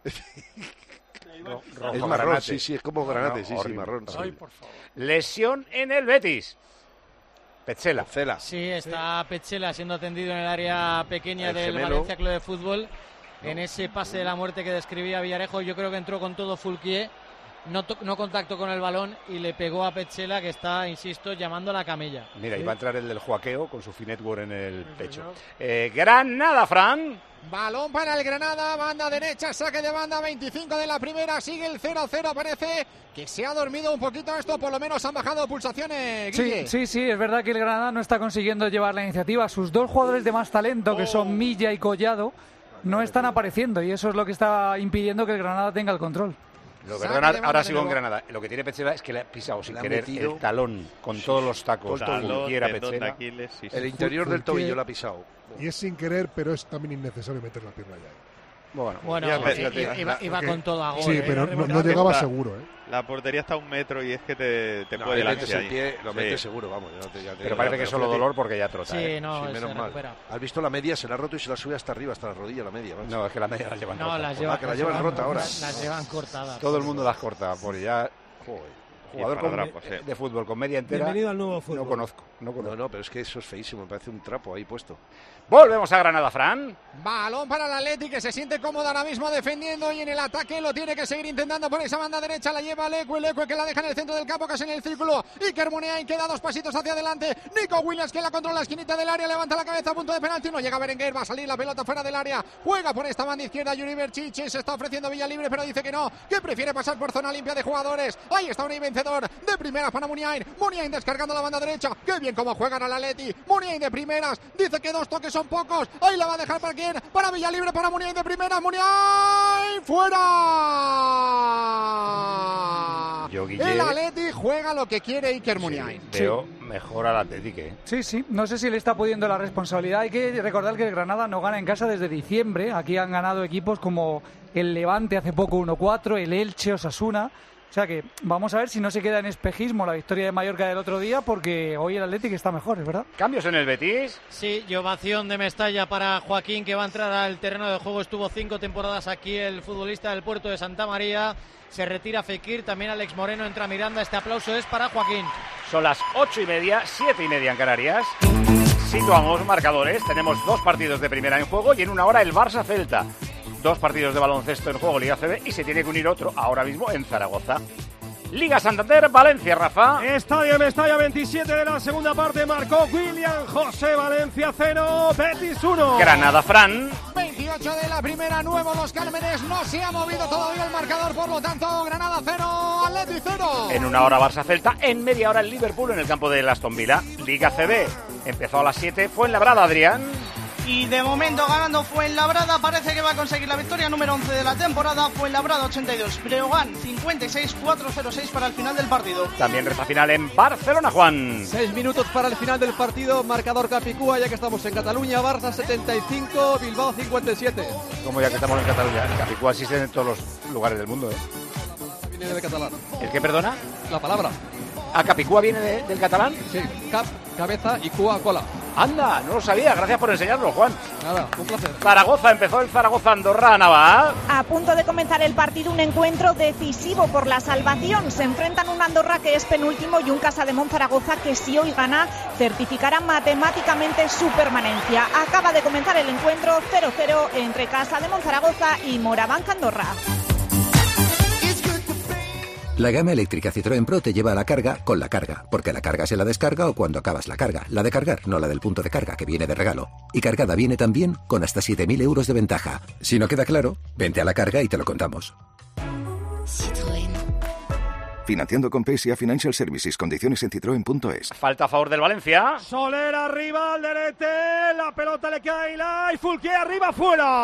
Es marrón, granate. Sí, es como granate, sí, marrón. Ay, por favor. Lesión en el Betis. Petzela. Sí, está Petzela siendo atendido en el área pequeña del Valencia Club de Fútbol. En ese pase de la muerte que describía Villarejo, yo creo que entró con todo Fulquier. No contactó con el balón y le pegó a Petzela, que está, insisto, llamando a la camilla. Mira, y va a entrar el del Joaqueo con su Finetwork en el pecho. Granada, Fran. Balón para el Granada, banda derecha, saque de banda, 25 de la primera, sigue el 0-0, parece que se ha dormido un poquito esto, por lo menos han bajado pulsaciones, Guille. Sí, es verdad que el Granada no está consiguiendo llevar la iniciativa. Sus dos jugadores de más talento, que son Milla y Collado, no están apareciendo y eso es lo que está impidiendo que el Granada tenga el control. Ahora sigo en Granada. Lo que tiene Petzela es que le ha pisado sin querer el talón con todos los tacos. El interior del tobillo lo ha pisado. Y es sin querer, pero es también innecesario meter la pierna ya. Bueno, iba con todo a gol. Sí, pero no llegaba seguro. La portería está a 1 metro y es que te puede lanzar ahí. Lo metes seguro, vamos. Pero parece que es solo dolor porque ya trota. Sí, menos mal. ¿Has visto la media? Se la ha roto y se la sube hasta arriba, hasta la rodilla, la media. Macho. No, es que la media la llevan rota. Que la llevan rota ahora. Las llevan cortadas. Todo el mundo las corta, porque ya... Jugador de fútbol con media entera. Bienvenido al nuevo fútbol. No conozco. No, pero es que eso es feísimo. Me parece un trapo ahí puesto. Volvemos a Granada, Fran. Balón para el Atleti, que se siente cómodo ahora mismo defendiendo y en el ataque lo tiene que seguir intentando por esa banda derecha. La lleva Leque que la deja en el centro del campo, casi en el círculo. Iker Muniain queda 2 pasitos hacia adelante. Nico Williams que la controla la esquinita del área, levanta la cabeza a punto de penalti. No llega Berenguer, va a salir la pelota fuera del área. Juega por esta banda izquierda Yuri Berchiche, se está ofreciendo vía libre, pero dice que no, que prefiere pasar por zona limpia de jugadores. Ahí está un vencedor de primera para Muniain. Muniain descargando la banda derecha. Qué bien cómo juegan al Atleti. Muniain de primeras, dice que 2 toques son pocos. Ahí la va a dejar para quién, para Villalibre, para Muniain de primera. Muniain fuera. El Atleti juega lo que quiere Iker Muniain. Veo mejor al Atleti que... Sí, no sé si le está pudiendo la responsabilidad. Hay que recordar que el Granada no gana en casa desde diciembre. Aquí han ganado equipos como el Levante hace poco 1-4, el Elche, Osasuna. O sea que vamos a ver si no se queda en espejismo la victoria de Mallorca del otro día, porque hoy el Atlético está mejor, ¿es verdad? ¿Cambios en el Betis? Sí, y ovación de Mestalla para Joaquín, que va a entrar al terreno de juego. Estuvo 5 temporadas aquí el futbolista del Puerto de Santa María. Se retira Fekir, también Alex Moreno, entra Miranda. Este aplauso es para Joaquín. Son las 8:30, 7:30 en Canarias. Situamos marcadores. Tenemos 2 partidos de primera en juego y en una hora el Barça-Celta. 2 partidos de baloncesto en juego, Liga CB, y se tiene que unir otro ahora mismo en Zaragoza. Liga Santander, Valencia, Rafa. Estadio Mestalla, 27 de la segunda parte, marcó William José. Valencia 0, Betis 1. Granada, Fran. 28 de la primera, Nuevo Los Cármenes, no se ha movido todavía el marcador, por lo tanto, Granada 0, Atleti 0. En una hora Barça-Celta, en media hora el Liverpool en el campo de Aston Villa. Liga CB, empezó a las 7, Fuenlabrada, Adrián. Y de momento ganando Fuenlabrada, parece que va a conseguir la victoria número 11 de la temporada. Fuenlabrada 82, Breogán 56, 4-0-6 para el final del partido. También resta final en Barcelona, Juan. 6 minutos para el final del partido, marcador Capicúa, ya que estamos en Cataluña. Barça 75, Bilbao 57. Como ya que estamos en Cataluña, Capicúa existe en todos los lugares del mundo, ¿eh? Viene del catalán. ¿El qué, perdona? La palabra. ¿A Capicúa viene del catalán? Sí, cap, cabeza y cúa, cola. Anda, no lo sabía, gracias por enseñarlo, Juan. Nada, un placer. Zaragoza, empezó el Zaragoza-Andorra, Nava. A punto de comenzar el partido, un encuentro decisivo por la salvación. Se enfrentan un Andorra que es penúltimo y un Casademont Zaragoza que, si hoy gana, certificará matemáticamente su permanencia. Acaba de comenzar el encuentro 0-0 entre Casademont Zaragoza y Morabanc Andorra. La gama eléctrica Citroën Pro te lleva a la carga con la carga, porque la carga se la descarga o cuando acabas la carga. La de cargar, no la del punto de carga, que viene de regalo. Y cargada viene también con hasta 7.000 euros de ventaja. Si no queda claro, vente a la carga y te lo contamos. Citroën. Financiando con PSA Financial Services. Condiciones en citroen.es. Falta a favor del Valencia. Soler arriba, Alderete. La pelota le cae y Fulquier arriba,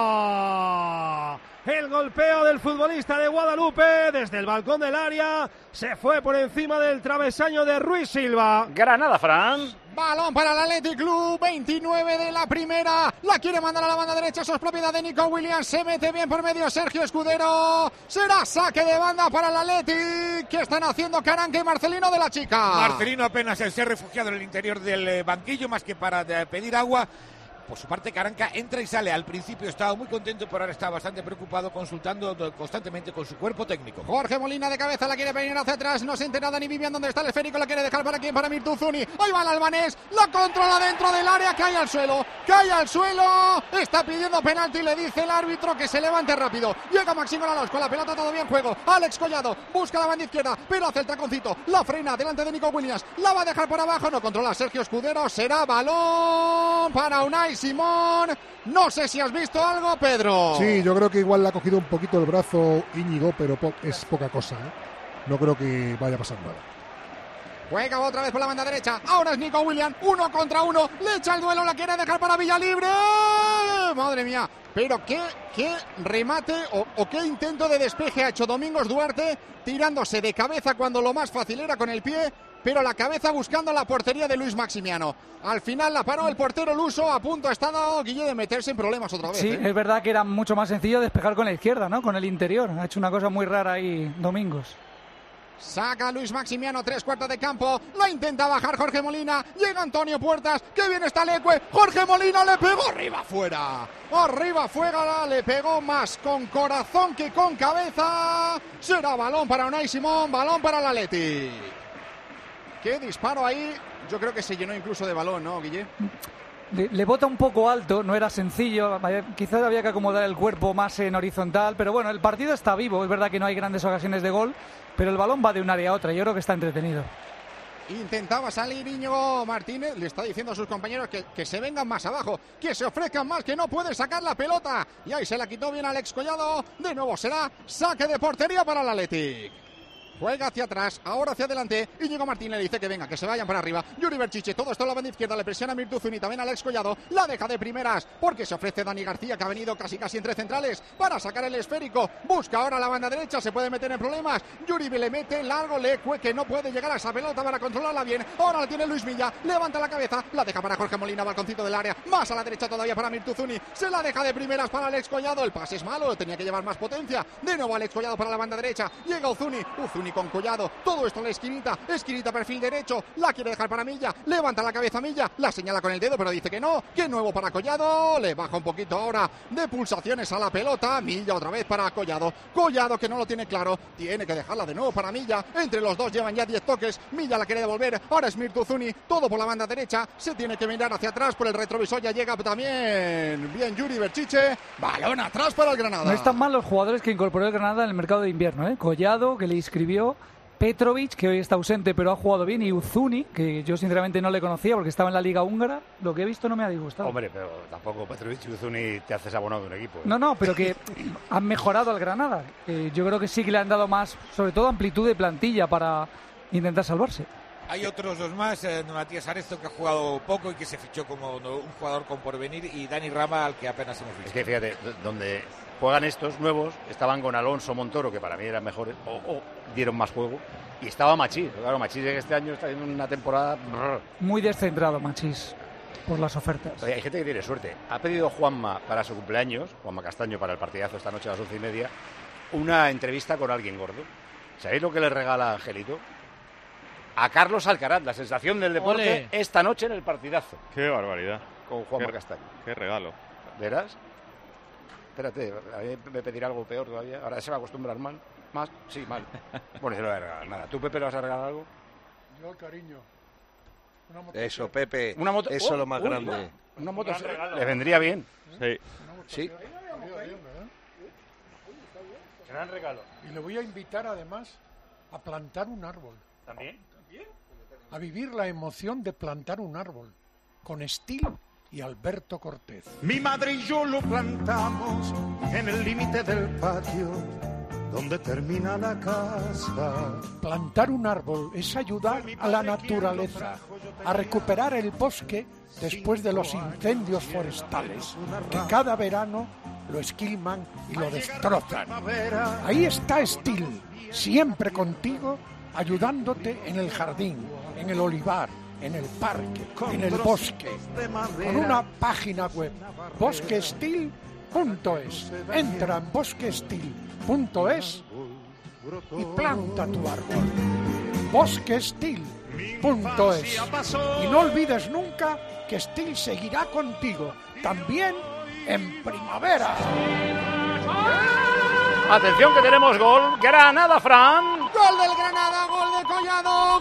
fuera. El golpeo del futbolista de Guadalupe desde el balcón del área. Se fue por encima del travesaño de Ruiz Silva. Granada, Fran. Balón para el Athletic Club, 29 de la primera. La quiere mandar a la banda derecha, eso es propiedad de Nico Williams. Se mete bien por medio Sergio Escudero. Será saque de banda para el Athletic. ¿Qué están haciendo Caranca y Marcelino de la Chica? Marcelino apenas se ha refugiado en el interior del banquillo, más que para pedir agua. Por su parte, Caranca entra y sale. Al principio estaba muy contento, pero ahora está bastante preocupado, consultando constantemente con su cuerpo técnico. Jorge Molina de cabeza, la quiere venir hacia atrás. No se entera Dani Vivian dónde está el esférico. La quiere dejar para quién, para Mirtu Zuni. Ahí va el albanés, la controla dentro del área. Cae al suelo, cae al suelo. Está pidiendo penalti, le dice el árbitro que se levante rápido. Llega Maximo Lalos con la pelota todavía en juego. Alex Collado busca la banda izquierda, pero hace el taconcito. La frena delante de Nico Williams. La va a dejar por abajo, no controla Sergio Escudero. Será balón para Unai Simón. No sé si has visto algo, Pedro. Sí, yo creo que igual le ha cogido un poquito el brazo Íñigo, pero es poca cosa, ¿eh? No creo que vaya a pasar nada. Juega otra vez por la banda derecha. Ahora es Nico Williams, 1 contra 1. Le echa el duelo, la quiere dejar para Villalibre. Madre mía. Pero qué remate o qué intento de despeje ha hecho Domingos Duarte, tirándose de cabeza cuando lo más fácil era con el pie, pero la cabeza buscando la portería de Luis Maximiano. Al final la paró el portero luso, a punto ha estado Guille de meterse en problemas otra vez. Sí, es verdad que era mucho más sencillo despejar con la izquierda, ¿no? Con el interior. Ha hecho una cosa muy rara ahí Domingos. Saca Luis Maximiano, 3/4 de campo. La intenta bajar Jorge Molina. Llega Antonio Puertas. ¡Qué bien está Leque! Jorge Molina le pegó arriba fuera. Arriba fuera, le pegó más con corazón que con cabeza. Será balón para Unai Simón, balón para el Athletic. Qué disparo ahí. Yo creo que se llenó incluso de balón, ¿no, Guille? Le bota un poco alto, no era sencillo, quizás había que acomodar el cuerpo más en horizontal, pero bueno, el partido está vivo, es verdad que no hay grandes ocasiones de gol, pero el balón va de un área a otra, yo creo que está entretenido. Intentaba salir Íñigo Martínez, le está diciendo a sus compañeros que se vengan más abajo, que se ofrezcan más, que no puede sacar la pelota, y ahí se la quitó bien Alex Collado. De nuevo será saque de portería para el Athletic. Juega hacia atrás, ahora hacia adelante. Íñigo Martínez le dice que venga, que se vayan para arriba. Yuri Berchiche, todo esto en la banda izquierda. Le presiona Mirtu Zuni, también Alex Collado. La deja de primeras, porque se ofrece Dani García, que ha venido casi entre centrales para sacar el esférico. Busca ahora la banda derecha, se puede meter en problemas. Yuri le mete largo, Leque, que no puede llegar a esa pelota para controlarla bien. Ahora la tiene Luis Milla, levanta la cabeza, la deja para Jorge Molina, balconcito del área. Más a la derecha todavía para Mirtu Zuni. Se la deja de primeras para Alex Collado. El pase es malo, tenía que llevar más potencia. De nuevo Alex Collado para la banda derecha. Llega Uzuni Uzuni con Collado, todo esto en la esquinita, perfil derecho, la quiere dejar para Milla, levanta la cabeza Milla, la señala con el dedo pero dice que no, que nuevo para Collado, le baja un poquito ahora de pulsaciones a la pelota, Milla otra vez para Collado, Collado que no lo tiene claro, tiene que dejarla de nuevo para Milla, entre los dos llevan ya 10 toques, Milla la quiere devolver, ahora es Mirko Uzuni, todo por la banda derecha, se tiene que mirar hacia atrás por el retrovisor, ya llega también bien Yuri Berchiche, balón atrás para el Granada. No están mal los jugadores que incorporó el Granada en el mercado de invierno, ¿eh? Collado, que le inscribió, Petrovic, que hoy está ausente pero ha jugado bien, y Uzuni, que yo sinceramente no le conocía porque estaba en la Liga Húngara, lo que he visto no me ha disgustado. Hombre, pero tampoco Petrovic y Uzuni te haces abonado de un equipo, ¿eh? No, pero que han mejorado al Granada. Yo creo que sí que le han dado más, sobre todo amplitud de plantilla para intentar salvarse. Hay otros dos más, Matías Arezo, que ha jugado poco y que se fichó como un jugador con porvenir, y Dani Rama, al que apenas hemos visto. Es que fíjate, donde juegan estos nuevos, estaban con Alonso, Montoro, que para mí eran mejores, o dieron más juego, y estaba Machís. Claro, Machís este año está haciendo una temporada... Muy descentrado Machís, por las ofertas. Oye, hay gente que tiene suerte. Ha pedido Juanma para su cumpleaños, Juanma Castaño para el partidazo esta noche a las 11:30, una entrevista con alguien gordo. ¿Sabéis lo que le regala Angelito? A Carlos Alcaraz, la sensación del deporte, ¡ole!, esta noche en el partidazo. ¡Qué barbaridad! Con Juanma Castaño. ¡Qué regalo! ¿Verás? Espérate, a mí me pedirá algo peor todavía. Ahora se va a acostumbrar mal. ¿Más? Sí, mal. Bueno, yo no le voy a regalar nada. ¿Tú, Pepe, le vas a regalar algo? Yo, cariño. Eso, Pepe. Una moto. Eso es lo más grande. Una moto le vendría bien. Sí. Sí. Gran regalo. Y le voy a invitar además a plantar un árbol. ¿También? A vivir la emoción de plantar un árbol. Con estilo y Alberto Cortés. Mi madre y yo lo plantamos en el límite del patio donde termina la casa. Plantar un árbol es ayudar a la naturaleza a recuperar el bosque después de los incendios forestales que cada verano lo esquilman y lo destrozan. Ahí está Estil, siempre contigo, ayudándote en el jardín, en el olivar, en el parque, en el bosque, con una página web, bosquestil.es. Entra en bosquestil.es y planta tu árbol. bosquestil.es. Y no olvides nunca que Stil seguirá contigo, también en primavera. Atención que tenemos gol. Granada, Fran. Gol del Granada, gol de Collado,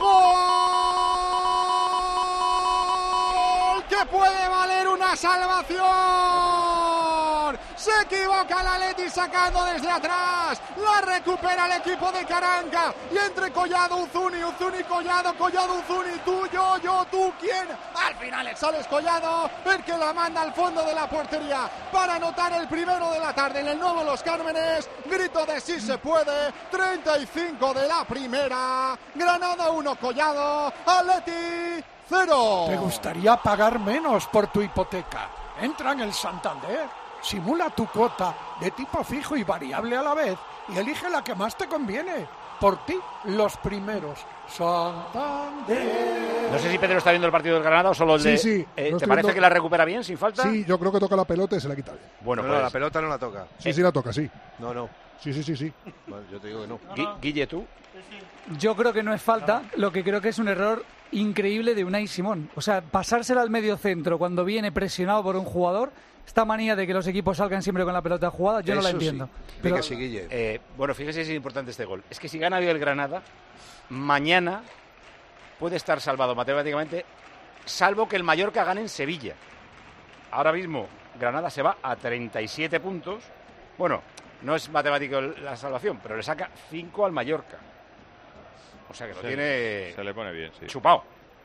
gol que puede valer una salvación. Se equivoca el Atleti sacando desde atrás. La recupera el equipo de Caranca. Y entre Collado, Uzuni, Collado, Uzuni, tú, yo, tú, ¿quién? Al final sales Collado, el que la manda al fondo de la portería para anotar el primero de la tarde en el Nuevo Los Cármenes. Grito de sí se puede. 35 de la primera. Granada 1, Collado. Atleti 0. ¿Te gustaría pagar menos por tu hipoteca? Entra en el Santander, simula tu cuota de tipo fijo y variable a la vez y elige la que más te conviene. Por ti, los primeros. Santander. No sé si Pedro está viendo el partido del Granada o solo el de... Sí. ¿Te parece que la recupera bien, sin falta? Sí, yo creo que toca la pelota y se la quita bien. Bueno, no, pues... la pelota no la toca. Sí, la toca, sí. No. Sí. Bueno, yo te digo que no. Guille, ¿tú? Yo creo que no es falta, lo que creo que es un error increíble de Unai Simón. O sea, pasársela al medio centro cuando viene presionado por un jugador, esta manía de que los equipos salgan siempre con la pelota jugada, yo no la entiendo. Sí. Pero, sí, Guille. Bueno, fíjese si es importante este gol. Es que si gana hoy el Granada, mañana puede estar salvado matemáticamente, salvo que el Mallorca gane en Sevilla. Ahora mismo Granada se va a 37 puntos. Bueno, no es matemático la salvación, pero le saca 5 al Mallorca. O sea que lo tiene... Se le pone bien, sí. Chupado.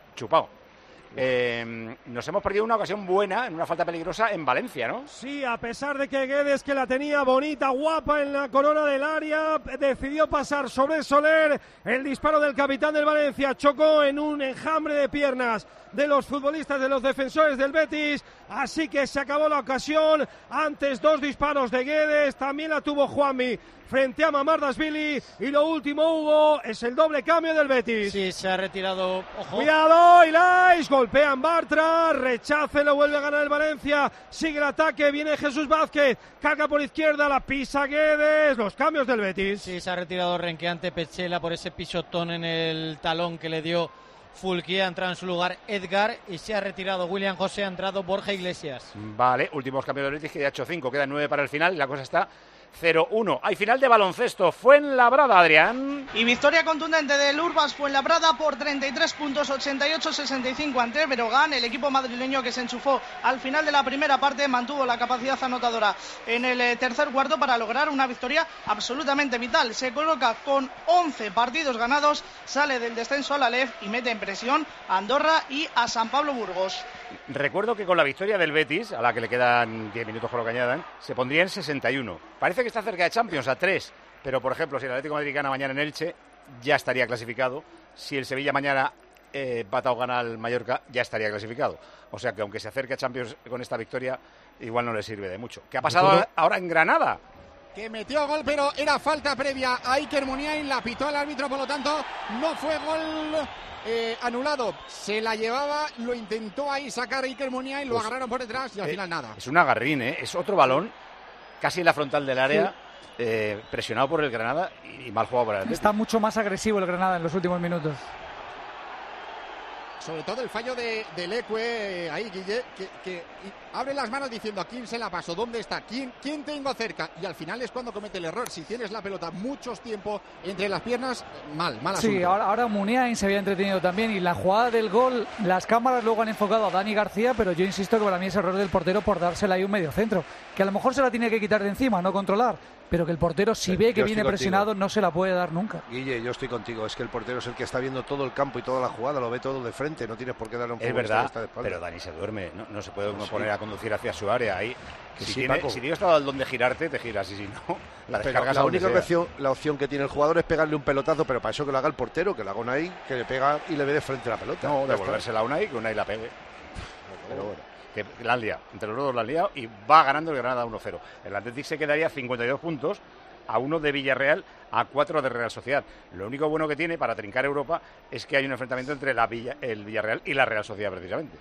Nos hemos perdido una ocasión buena, en una falta peligrosa en Valencia, ¿no? Sí, a pesar de que Guedes, que la tenía bonita, guapa en la corona del área, decidió pasar sobre Soler. El disparo del capitán del Valencia chocó en un enjambre de piernas de los futbolistas, de los defensores del Betis, así que se acabó la ocasión. Antes 2 disparos de Guedes, también la tuvo Juanmi frente a Mamardashvili. Y lo último, Hugo, es el doble cambio del Betis. Sí, se ha retirado. Ojo. Cuidado, Ilais, golpean Bartra, rechace, lo vuelve a ganar el Valencia. Sigue el ataque, viene Jesús Vázquez, carga por izquierda, la pisa Guedes. Los cambios del Betis. Sí, se ha retirado Renqueante Pechela por ese pisotón en el talón que le dio Fulquier. Ha entrado en su lugar Edgar y se ha retirado William José. Ha entrado Borja Iglesias. Vale, últimos cambios del Betis, que ya ha hecho 5, quedan 9 para el final y la cosa está 0-1. Hay final de baloncesto. Fuenlabrada, Adrián. Y victoria contundente del Urbas Fuenlabrada por 33 puntos, 88-65 ante Breogán. El equipo madrileño, que se enchufó al final de la primera parte, mantuvo la capacidad anotadora en el tercer cuarto para lograr una victoria absolutamente vital. Se coloca con 11 partidos ganados, sale del descenso a la LEF y mete en presión a Andorra y a San Pablo Burgos. Recuerdo que con la victoria del Betis, a la que le quedan 10 minutos por lo que añadan, se pondría en 61. Parece que está cerca de Champions, a 3. Pero, por ejemplo, si el Atlético de Madrid gana mañana en Elche, ya estaría clasificado. Si el Sevilla mañana empata o gana al Mallorca, ya estaría clasificado. O sea que aunque se acerque a Champions con esta victoria, igual no le sirve de mucho. ¿Qué ha pasado ahora en Granada? Que metió gol, pero era falta previa a Iker Muniain, la pitó el árbitro, por lo tanto no fue gol anulado. Se la llevaba, lo intentó ahí sacar Iker Muniain, lo agarraron por detrás y al final nada. Es un agarrín, es otro balón, casi en la frontal del área, presionado por el Granada y mal jugado por el Atlético. Está mucho más agresivo el Granada en los últimos minutos. Sobre todo el fallo de Leque ahí, Guille, que abre las manos diciendo a quién se la paso, dónde está, quién tengo cerca, y al final es cuando comete el error. Si tienes la pelota mucho tiempo entre las piernas, mal asunto. Sí, ahora Muniain se había entretenido también, y la jugada del gol, las cámaras luego han enfocado a Dani García, pero yo insisto que para mí es error del portero por dársela ahí un medio centro, que a lo mejor se la tiene que quitar de encima, no controlar, pero que el portero, si ve que viene presionado, no se la puede dar nunca. Guille, yo estoy contigo, es que el portero es el que está viendo todo el campo y toda la jugada, lo ve todo de frente, no tienes por qué darle un Es verdad, pero Dani se duerme, no se puede uno poner a conducir hacia su área ahí. Si tienes todo el don de girarte, te giras, y si no, la descargas. La única opción que tiene el jugador es pegarle un pelotazo, pero para eso que lo haga el portero, que lo haga Unai, que le pega y le ve de frente la pelota. No, devolvérsela a Unai, que Unai la pegue. Pero bueno, que la han liado, entre los dos la han liado y va ganando el Granada 1-0. El Athletic se quedaría 52 puntos, a 1 de Villarreal, a 4 de Real Sociedad. Lo único bueno que tiene para trincar Europa es que hay un enfrentamiento entre el Villarreal y la Real Sociedad, precisamente.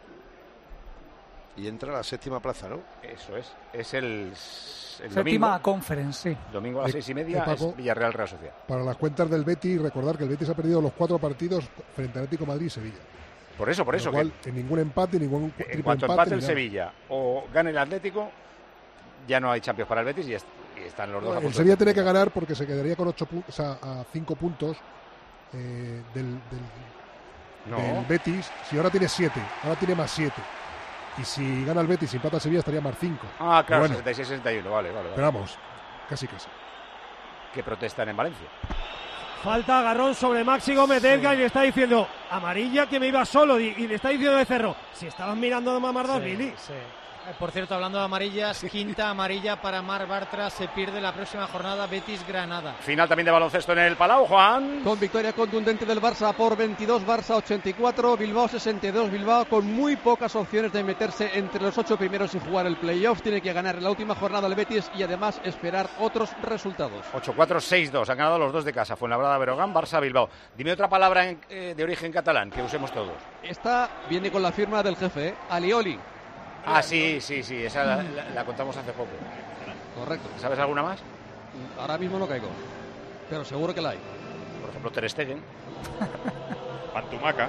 Y entra a la séptima plaza, ¿no? Eso es el séptima domingo, conference, sí. Domingo a las 6:30 es Villarreal Real Sociedad. Para las cuentas del Betis, recordar que el Betis ha perdido los 4 partidos frente al Atlético de Madrid y Sevilla. Por eso. Igual, en ningún empate, ningún triple en cuanto empate. El Sevilla o gane el Atlético, ya no hay Champions para el Betis y están los dos a punto. El Sevilla tiene que ganar porque se quedaría con 8 puntos, a 5 puntos del Betis. Si ahora tiene 7, ahora tiene más 7. Y si gana el Betis y empata Sevilla, estaría más 5. Ah, claro, bueno, 66-61, vale. Pero vamos, casi. Que protestan en Valencia. Falta, agarrón sobre Maxi Gómez Edgar y le está diciendo amarilla, que me iba solo, y le está diciendo de Cerro, si estaban mirando a Mamardashvili. Sí. Por cierto, hablando de amarillas, quinta amarilla para Marc Bartra, se pierde la próxima jornada Betis-Granada. Final también de baloncesto en el Palau, Juan. Con victoria contundente del Barça por 22, Barça 84, Bilbao 62, Bilbao con muy pocas opciones de meterse entre los 8 primeros y jugar el playoff. Tiene que ganar en la última jornada el Betis y además esperar otros resultados. 8-4-6-2, han ganado los dos de casa, Fuenlabrada, Breogán, Barça, Bilbao. Dime otra palabra de origen catalán que usemos todos. Esta viene con la firma del jefe, Alioli. Ah, sí, esa la contamos hace poco. Correcto. ¿Sabes alguna más? Ahora mismo no caigo, pero seguro que la hay. Por ejemplo, Ter Stegen. Pantumaca.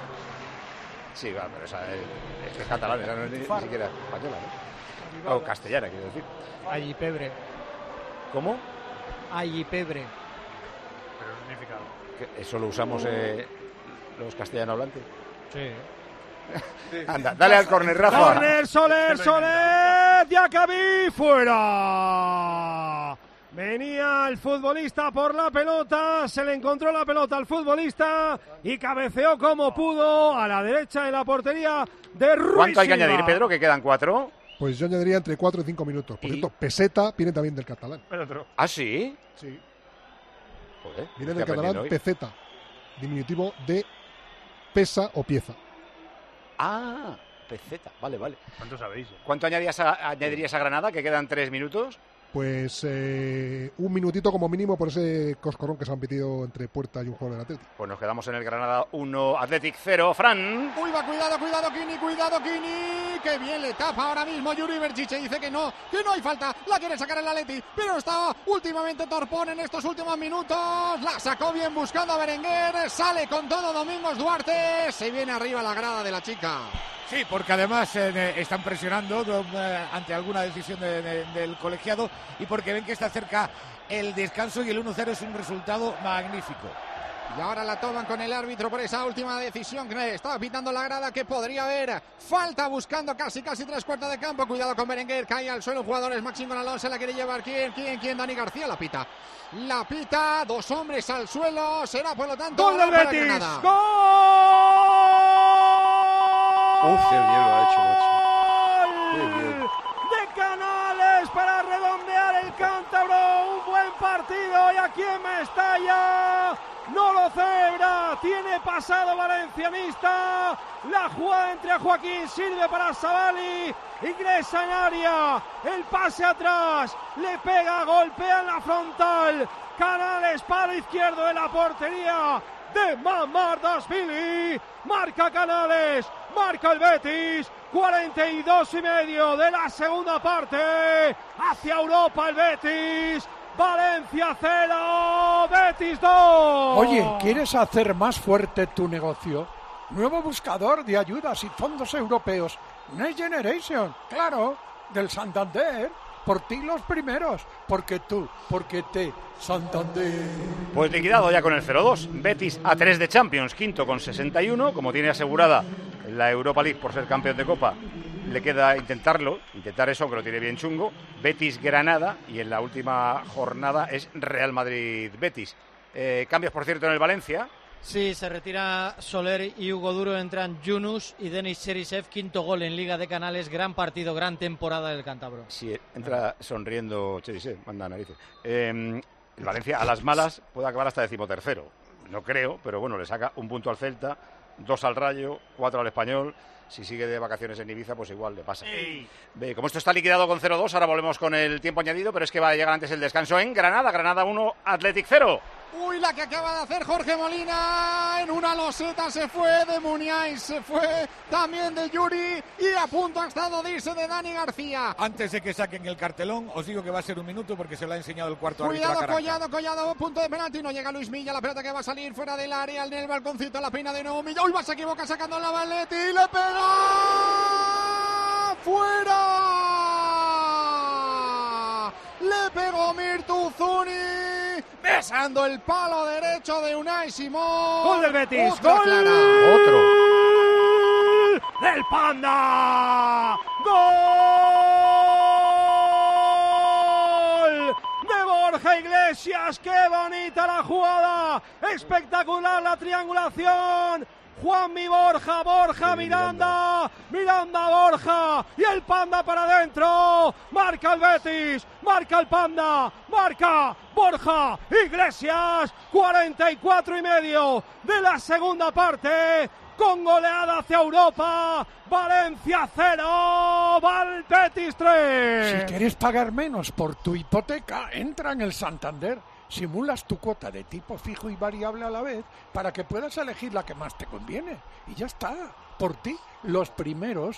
Sí, va, pero esa es catalana, esa no es ni siquiera española, ¿no? O castellana, quiero decir. Allí Pebre. ¿Cómo? Allí Pebre. Pero el significado. ¿Eso lo usamos los castellanohablantes? Sí. Anda, dale al córner, Rafa. Córner, Soler, Diacabí, fuera. Venía el futbolista por la pelota, se le encontró la pelota al futbolista y cabeceó como pudo a la derecha de la portería de Ruiz. ¿Cuánto hay que añadir, Pedro? Que quedan 4. Pues yo añadiría entre 4 y 5 minutos. Por cierto, peseta viene también del catalán. ¿Ah, sí? Sí. Joder, viene del catalán peseta, diminutivo de pesa o pieza. Ah, peseta, vale. ¿Cuánto sabéis? ¿Cuánto añadirías a Granada, que quedan 3 minutos? pues un minutito como mínimo por ese coscorrón que se han metido entre Puerta y un jugador del Atlético. Pues nos quedamos en el Granada 1, Athletic 0, Fran. Uy, va, cuidado Kini, que bien le tapa ahora mismo Yuri Berchiche, dice que no hay falta, la quiere sacar el Atleti, pero está últimamente torpón en estos últimos minutos, la sacó bien buscando a Berenguer, sale con todo Domingos Duarte, se viene arriba la grada de la chica. Sí, porque además están presionando ante alguna decisión del colegiado y porque ven que está cerca el descanso y el 1-0 es un resultado magnífico. Y ahora la toman con el árbitro por esa última decisión que estaba pitando la grada, que podría haber falta buscando casi 3/4 de campo. Cuidado con Berenguer, cae al suelo un jugador, es Maxime Alonso, se la quiere llevar. ¿Quién? Dani García la pita, 2 hombres al suelo, será por lo tanto ¡gol del Betis! ¡Gol! Qué bien lo ha hecho, macho. Qué bien. De Canales para redondear el cántabro, un buen partido y aquí en Mestalla no lo celebra, tiene pasado valencianista, la jugada entre Joaquín sirve para Savali, ingresa en área, el pase atrás, le pega, golpea en la frontal, Canales palo izquierdo de la portería de Mamardashvili, marca Canales, marca el Betis, 42,5 de la segunda parte, hacia Europa el Betis, Valencia 0, Betis 2. Oye, ¿quieres hacer más fuerte tu negocio? Nuevo buscador de ayudas y fondos europeos, Next Generation, claro, del Santander. Por ti los primeros, porque Santander. Pues liquidado ya con el 0-2. Betis a 3 de Champions, quinto con 61, como tiene asegurada la Europa League por ser campeón de Copa. Le queda intentar eso, que lo tiene bien chungo. Betis-Granada, y en la última jornada es Real Madrid-Betis. Cambios, por cierto, en el Valencia. Sí, se retira Soler y Hugo Duro, entran Yunus y Denis Cherisev, quinto gol en Liga de Canales, gran partido, gran temporada del cántabro. Sí, entra sonriendo Cherisev, manda narices. El Valencia a las malas puede acabar hasta 13º, no creo, pero bueno, le saca un punto al Celta, 2 al Rayo, 4 al Español. Si sigue de vacaciones en Ibiza, pues igual le pasa. Como esto está liquidado con 0-2, ahora volvemos con el tiempo añadido, pero es que va a llegar antes el descanso en Granada. Granada 1, Athletic 0. Uy, la que acaba de hacer Jorge Molina, en una loseta se fue de Muniain, se fue también de Yuri y a punto ha estado de irse de Dani García. Antes de que saquen el cartelón, os digo que va a ser un minuto porque se lo ha enseñado el cuarto árbitro. Cuidado, Collado, punto de penalti, no llega Luis Milla, la pelota que va a salir fuera del área, en el balconcito, la peina de nuevo Milla. Uy, se equivoca sacando la Valetti y le pega fuera. Le pegó Mirtu Zuni, besando el palo derecho de Unai Simón. Gol del Betis, Otra gol clara. Otro del Panda, gol de Borja Iglesias. Qué bonita la jugada, espectacular la triangulación. Juanmi Borja, Miranda, Borja y el Panda para adentro, marca el Betis, marca el Panda, marca Borja Iglesias, 44,5 de la segunda parte, con goleada hacia Europa, Valencia 0, Betis 3. Si quieres pagar menos por tu hipoteca, entra en el Santander. Simulas tu cuota de tipo fijo y variable a la vez para que puedas elegir la que más te conviene. Y ya está. Por ti, los primeros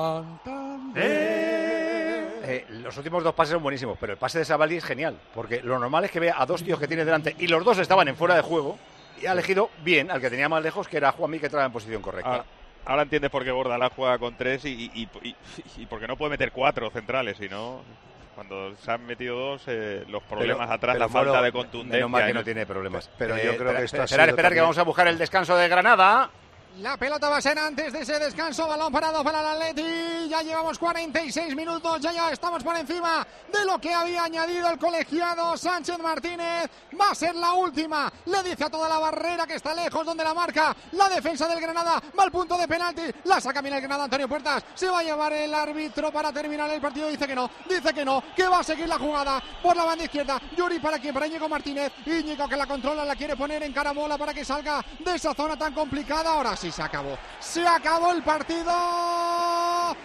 Santander. Los últimos 2 pases son buenísimos, pero el pase de Savali es genial, porque lo normal es que vea a 2 tíos que tiene delante y los 2 estaban en fuera de juego y ha elegido bien al que tenía más lejos, que era Juanmi, que entraba en posición correcta. Ahora entiendes por qué Bordalás juega con 3 y porque no puede meter 4 centrales, sino... Cuando se han metido 2, los problemas atrás, la falta de contundencia. Menos mal que no tiene problemas. Pero yo creo que esto Esperar que vamos a buscar el descanso de Granada. La pelota va a ser antes de ese descanso, balón parado para el Atleti, ya llevamos 46 minutos, ya estamos por encima de lo que había añadido el colegiado Sánchez Martínez, va a ser la última, le dice a toda la barrera que está lejos donde la marca la defensa del Granada, va al punto de penalti, la saca bien el Granada, Antonio Puertas, se va a llevar el árbitro para terminar el partido, dice que no, que va a seguir la jugada por la banda izquierda, Yuri para Íñigo Martínez, Íñigo que la controla, la quiere poner en caramola para que salga de esa zona tan complicada, ahora sí. Se acabó el partido.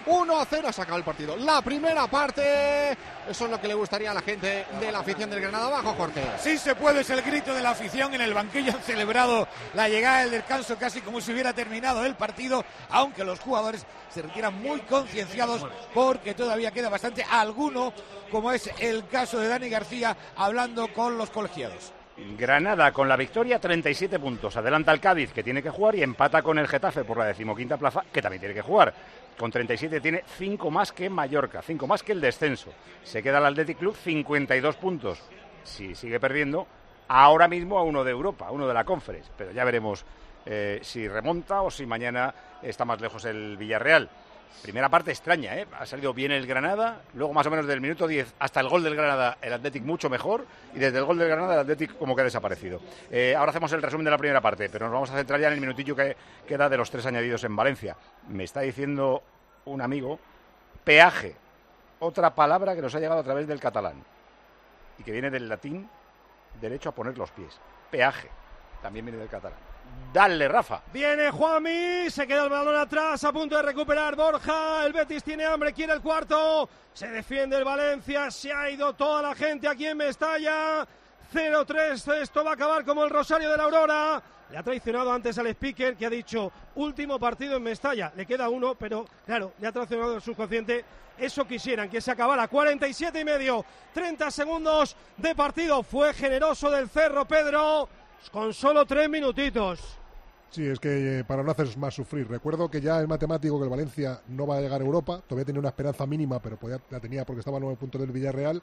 1-0 ha sacado el partido. La primera parte, eso es lo que le gustaría a la gente de la afición del Granada abajo, Jorge. Sí se puede, es el grito de la afición. En el banquillo han celebrado la llegada del descanso casi como si hubiera terminado el partido, aunque los jugadores se retiran muy concienciados porque todavía queda bastante, alguno, como es el caso de Dani García, hablando con los colegiados. Granada con la victoria, 37 puntos. Adelanta al Cádiz, que tiene que jugar, y empata con el Getafe por la 15ª plaza, que también tiene que jugar. Con 37 tiene 5 más que Mallorca, 5 más que el descenso. Se queda el Athletic Club 52 puntos. Si sigue perdiendo, ahora mismo a uno de Europa, a uno de la Conference. Pero ya veremos si remonta o si mañana está más lejos el Villarreal. Primera parte extraña, ¿eh? Ha salido bien el Granada, luego más o menos del minuto 10 hasta el gol del Granada, el Athletic mucho mejor, y desde el gol del Granada el Athletic como que ha desaparecido. Ahora hacemos el resumen de la primera parte, pero nos vamos a centrar ya en el minutillo que queda de los 3 añadidos en Valencia. Me está diciendo un amigo, peaje, otra palabra que nos ha llegado a través del catalán, y que viene del latín, derecho a poner los pies. Peaje, también viene del catalán. Dale, Rafa. Viene Juanmi, se queda el balón atrás, a punto de recuperar Borja. El Betis tiene hambre, quiere el cuarto. Se defiende el Valencia, se ha ido toda la gente aquí en Mestalla. 0-3, esto va a acabar como el Rosario de la Aurora. Le ha traicionado antes al speaker, que ha dicho último partido en Mestalla. Le queda uno, pero claro, le ha traicionado el subconsciente. Eso quisieran, que se acabara. 47 y medio, 30 segundos de partido. Fue generoso del Cerro, Pedro, con solo 3 minutitos. Sí, es que para no hacer más sufrir. Recuerdo que ya es matemático que el Valencia no va a llegar a Europa. Todavía tenía una esperanza mínima, pero la tenía porque estaba a 9 puntos del Villarreal.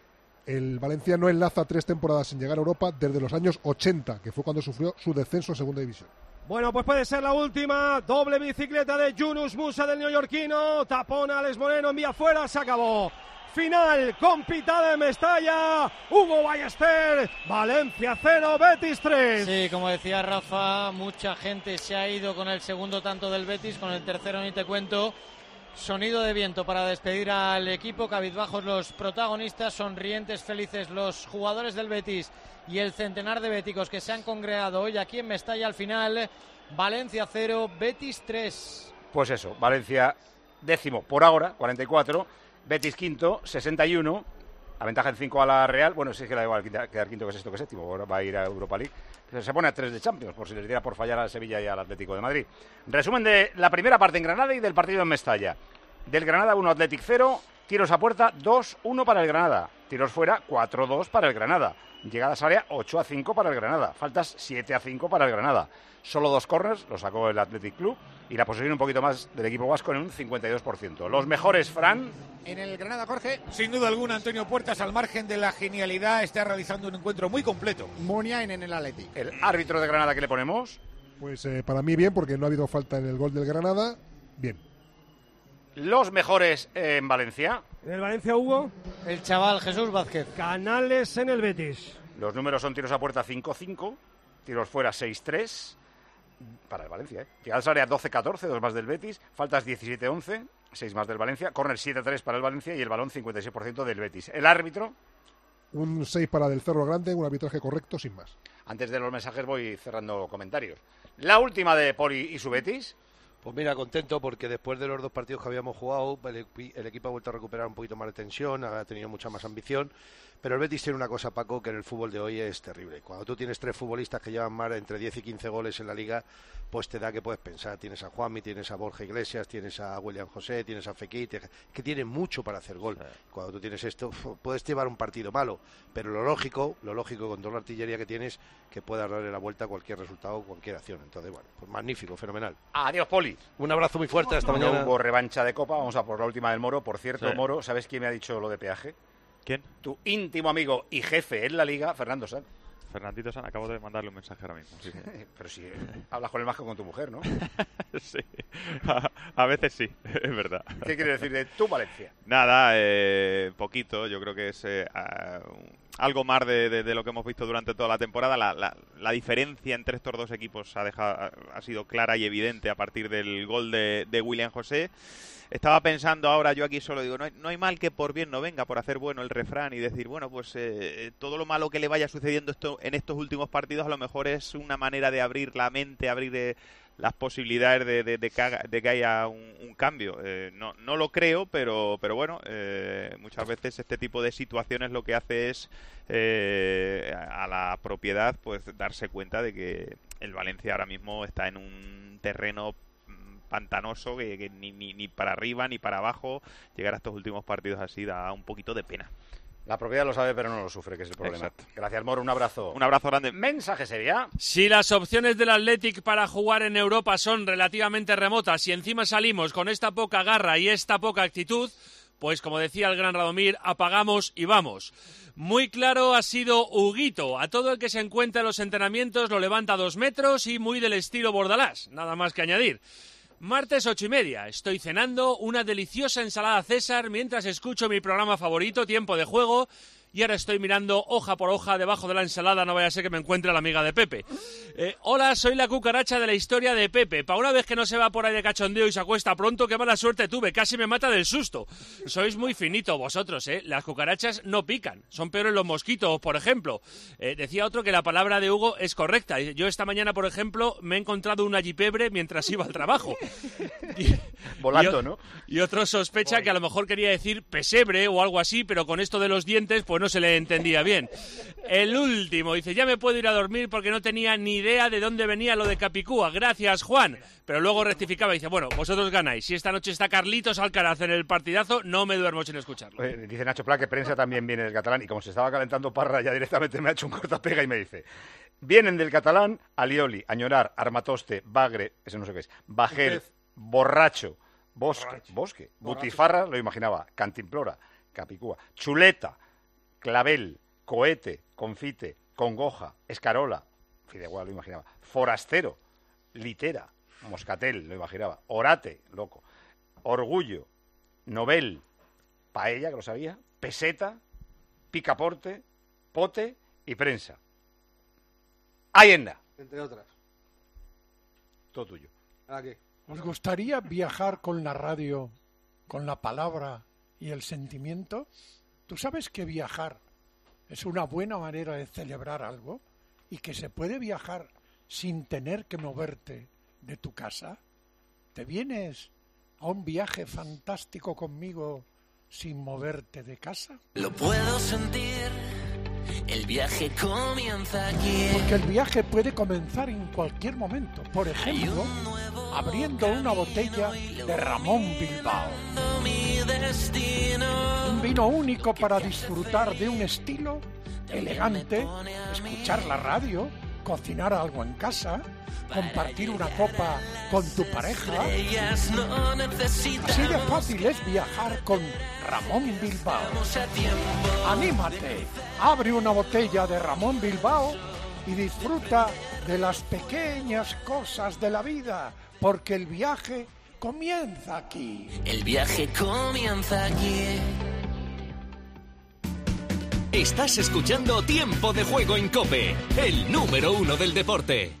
El Valencia no enlaza 3 temporadas sin llegar a Europa desde los años 80, que fue cuando sufrió su descenso a Segunda División. Bueno, pues puede ser la última. Doble bicicleta de Yunus Musa del neoyorquino. Tapón a Alex Moreno, envía fuera, se acabó. Final con pitada en Mestalla. Hugo Ballester, Valencia 0, Betis 3. Sí, como decía Rafa, mucha gente se ha ido con el segundo tanto del Betis, con el tercero ni te cuento. Sonido de viento para despedir al equipo, cabizbajos los protagonistas, sonrientes, felices los jugadores del Betis y el centenar de béticos que se han congregado hoy aquí en Mestalla. Al final, Valencia 0, Betis 3. Pues eso, Valencia décimo por ahora, 44, Betis quinto, 61, aventaja en 5 a la Real. Bueno, sí que le da igual quedar quinto que sexto que séptimo, ahora va a ir a Europa League. Se pone a 3 de Champions, por si les diera por fallar al Sevilla y al Atlético de Madrid. Resumen de la primera parte en Granada y del partido en Mestalla. Del Granada 1, Athletic 0, tiros a puerta 2-1 para el Granada, tiros fuera 4-2 para el Granada, llegadas a área 8-5 para el Granada, faltas 7-5 para el Granada. Solo 2 corners, lo sacó el Athletic Club, y la posesión un poquito más del equipo vasco en un 52%. Los mejores, Fran. En el Granada, Jorge. Sin duda alguna, Antonio Puertas, al margen de la genialidad, está realizando un encuentro muy completo. Muniain en el Athletic. El árbitro de Granada, ¿qué le ponemos? Pues para mí bien, porque no ha habido falta en el gol del Granada. Bien. Los mejores en Valencia. En el Valencia, Hugo. El chaval Jesús Vázquez. Canales en el Betis. Los números son tiros a puerta 5-5, tiros fuera 6-3 para el Valencia. Llegadas a área 12-14, 2 más del Betis, faltas 17-11, 6 más del Valencia, córner 7-3 para el Valencia y el balón 56% del Betis. El árbitro. Un 6 para del Cerro Grande, un arbitraje correcto, sin más. Antes de los mensajes voy cerrando comentarios. La última de Poli y su Betis. Pues mira, contento porque después de los 2 partidos que habíamos jugado, el equipo ha vuelto a recuperar un poquito más de tensión, ha tenido mucha más ambición, pero el Betis tiene una cosa, Paco, que en el fútbol de hoy es terrible. Cuando tú tienes 3 futbolistas que llevan más entre 10 y 15 goles en la liga, pues te da que puedes pensar. Tienes a Juanmi, tienes a Borja Iglesias, tienes a William José, tienes a Fekir, que tienen mucho para hacer gol. Cuando tú tienes esto, puedes llevar un partido malo, pero lo lógico con toda la artillería que tienes, que puedas darle la vuelta a cualquier resultado, cualquier acción. Entonces, bueno, pues magnífico, fenomenal. Adiós, Poli. Un abrazo muy fuerte, hasta mañana. No hubo revancha de Copa, vamos a por la última del Moro. Por cierto, sí. Moro, ¿sabes quién me ha dicho lo de peaje? ¿Quién? Tu íntimo amigo y jefe en la Liga, Fernando Sanz. Fernandito Sanz, acabo de mandarle un mensaje ahora mismo. Sí. Pero si hablas con él más que con tu mujer, ¿no? Sí, a veces sí, es verdad. ¿Qué quiere decir de tu Valencia? Nada, poquito, yo creo que es algo más de lo que hemos visto durante toda la temporada. La diferencia entre estos dos equipos ha sido clara y evidente a partir del gol de William José. Estaba pensando ahora, yo aquí solo digo, no hay mal que por bien no venga, por hacer bueno el refrán y decir, bueno, pues todo lo malo que le vaya sucediendo en estos últimos partidos a lo mejor es una manera de abrir la mente, abrir las posibilidades de que haya un cambio. No lo creo, pero bueno, muchas veces este tipo de situaciones lo que hace es a la propiedad pues darse cuenta de que el Valencia ahora mismo está en un terreno pantanoso que ni para arriba ni para abajo. Llegar a estos últimos partidos así da un poquito de pena. La propiedad lo sabe, pero no lo sufre, que es el problema. Exacto. Gracias, Moro. Un abrazo. Un abrazo grande. Mensaje Sevilla. Si las opciones del Athletic para jugar en Europa son relativamente remotas y encima salimos con esta poca garra y esta poca actitud, pues como decía el gran Radomir, apagamos y vamos. Muy claro ha sido Huguito. A todo el que se encuentra en los entrenamientos lo levanta 2 metros y muy del estilo Bordalás. Nada más que añadir. Martes 8:30. Estoy cenando una deliciosa ensalada César mientras escucho mi programa favorito, Tiempo de Juego, y ahora estoy mirando hoja por hoja debajo de la ensalada, no vaya a ser que me encuentre la amiga de Pepe. Hola, soy la cucaracha de la historia de Pepe. Pa' una vez que no se va por ahí de cachondeo y se acuesta pronto, qué mala suerte tuve, casi me mata del susto. Sois muy finito vosotros, Las cucarachas no pican, son peores los mosquitos, por ejemplo. Decía otro que la palabra de Hugo es correcta. Yo esta mañana, por ejemplo, me he encontrado una jipebre mientras iba al trabajo. Volando, ¿no? Y otro sospecha que a lo mejor quería decir pesebre o algo así, pero con esto de los dientes, pues no se le entendía bien. El último dice, ya me puedo ir a dormir porque no tenía ni idea de dónde venía lo de Capicúa. Gracias, Juan. Pero luego rectificaba y dice, bueno, vosotros ganáis. Si esta noche está Carlitos Alcaraz en el partidazo, no me duermo sin escucharlo. Dice Nacho Pla que prensa también viene del catalán y como se estaba calentando Parra ya directamente me ha hecho un cortapega y me dice, vienen del catalán Alioli, Añorar, Armatoste, Bagre, ese no sé qué es, Bajel, Borracho, Bosque, Butifarra, lo imaginaba, Cantimplora, Capicúa, Chuleta, Clavel, Cohete, Confite, Congoja, Escarola, Fideuá, lo imaginaba, Forastero, Litera, Moscatel, lo imaginaba, Orate, loco, Orgullo, Novel, Paella, que lo sabía, Peseta, Picaporte, Pote y Prensa. Allenda. Entre otras. Todo tuyo. ¿A qué? ¿Os gustaría viajar con la radio, con la palabra y el sentimiento? ¿Tú sabes que viajar es una buena manera de celebrar algo y que se puede viajar sin tener que moverte de tu casa? ¿Te vienes a un viaje fantástico conmigo sin moverte de casa? Lo puedo sentir, el viaje comienza aquí. Porque el viaje puede comenzar en cualquier momento. Por ejemplo, abriendo una botella de Ramón Bilbao. Un vino único para disfrutar de un estilo elegante, escuchar la radio, cocinar algo en casa, compartir una copa con tu pareja. Así de fácil es viajar con Ramón Bilbao. Anímate, abre una botella de Ramón Bilbao y disfruta de las pequeñas cosas de la vida, porque el viaje comienza aquí. El viaje comienza aquí. Estás escuchando Tiempo de Juego en COPE, el número 1 del deporte.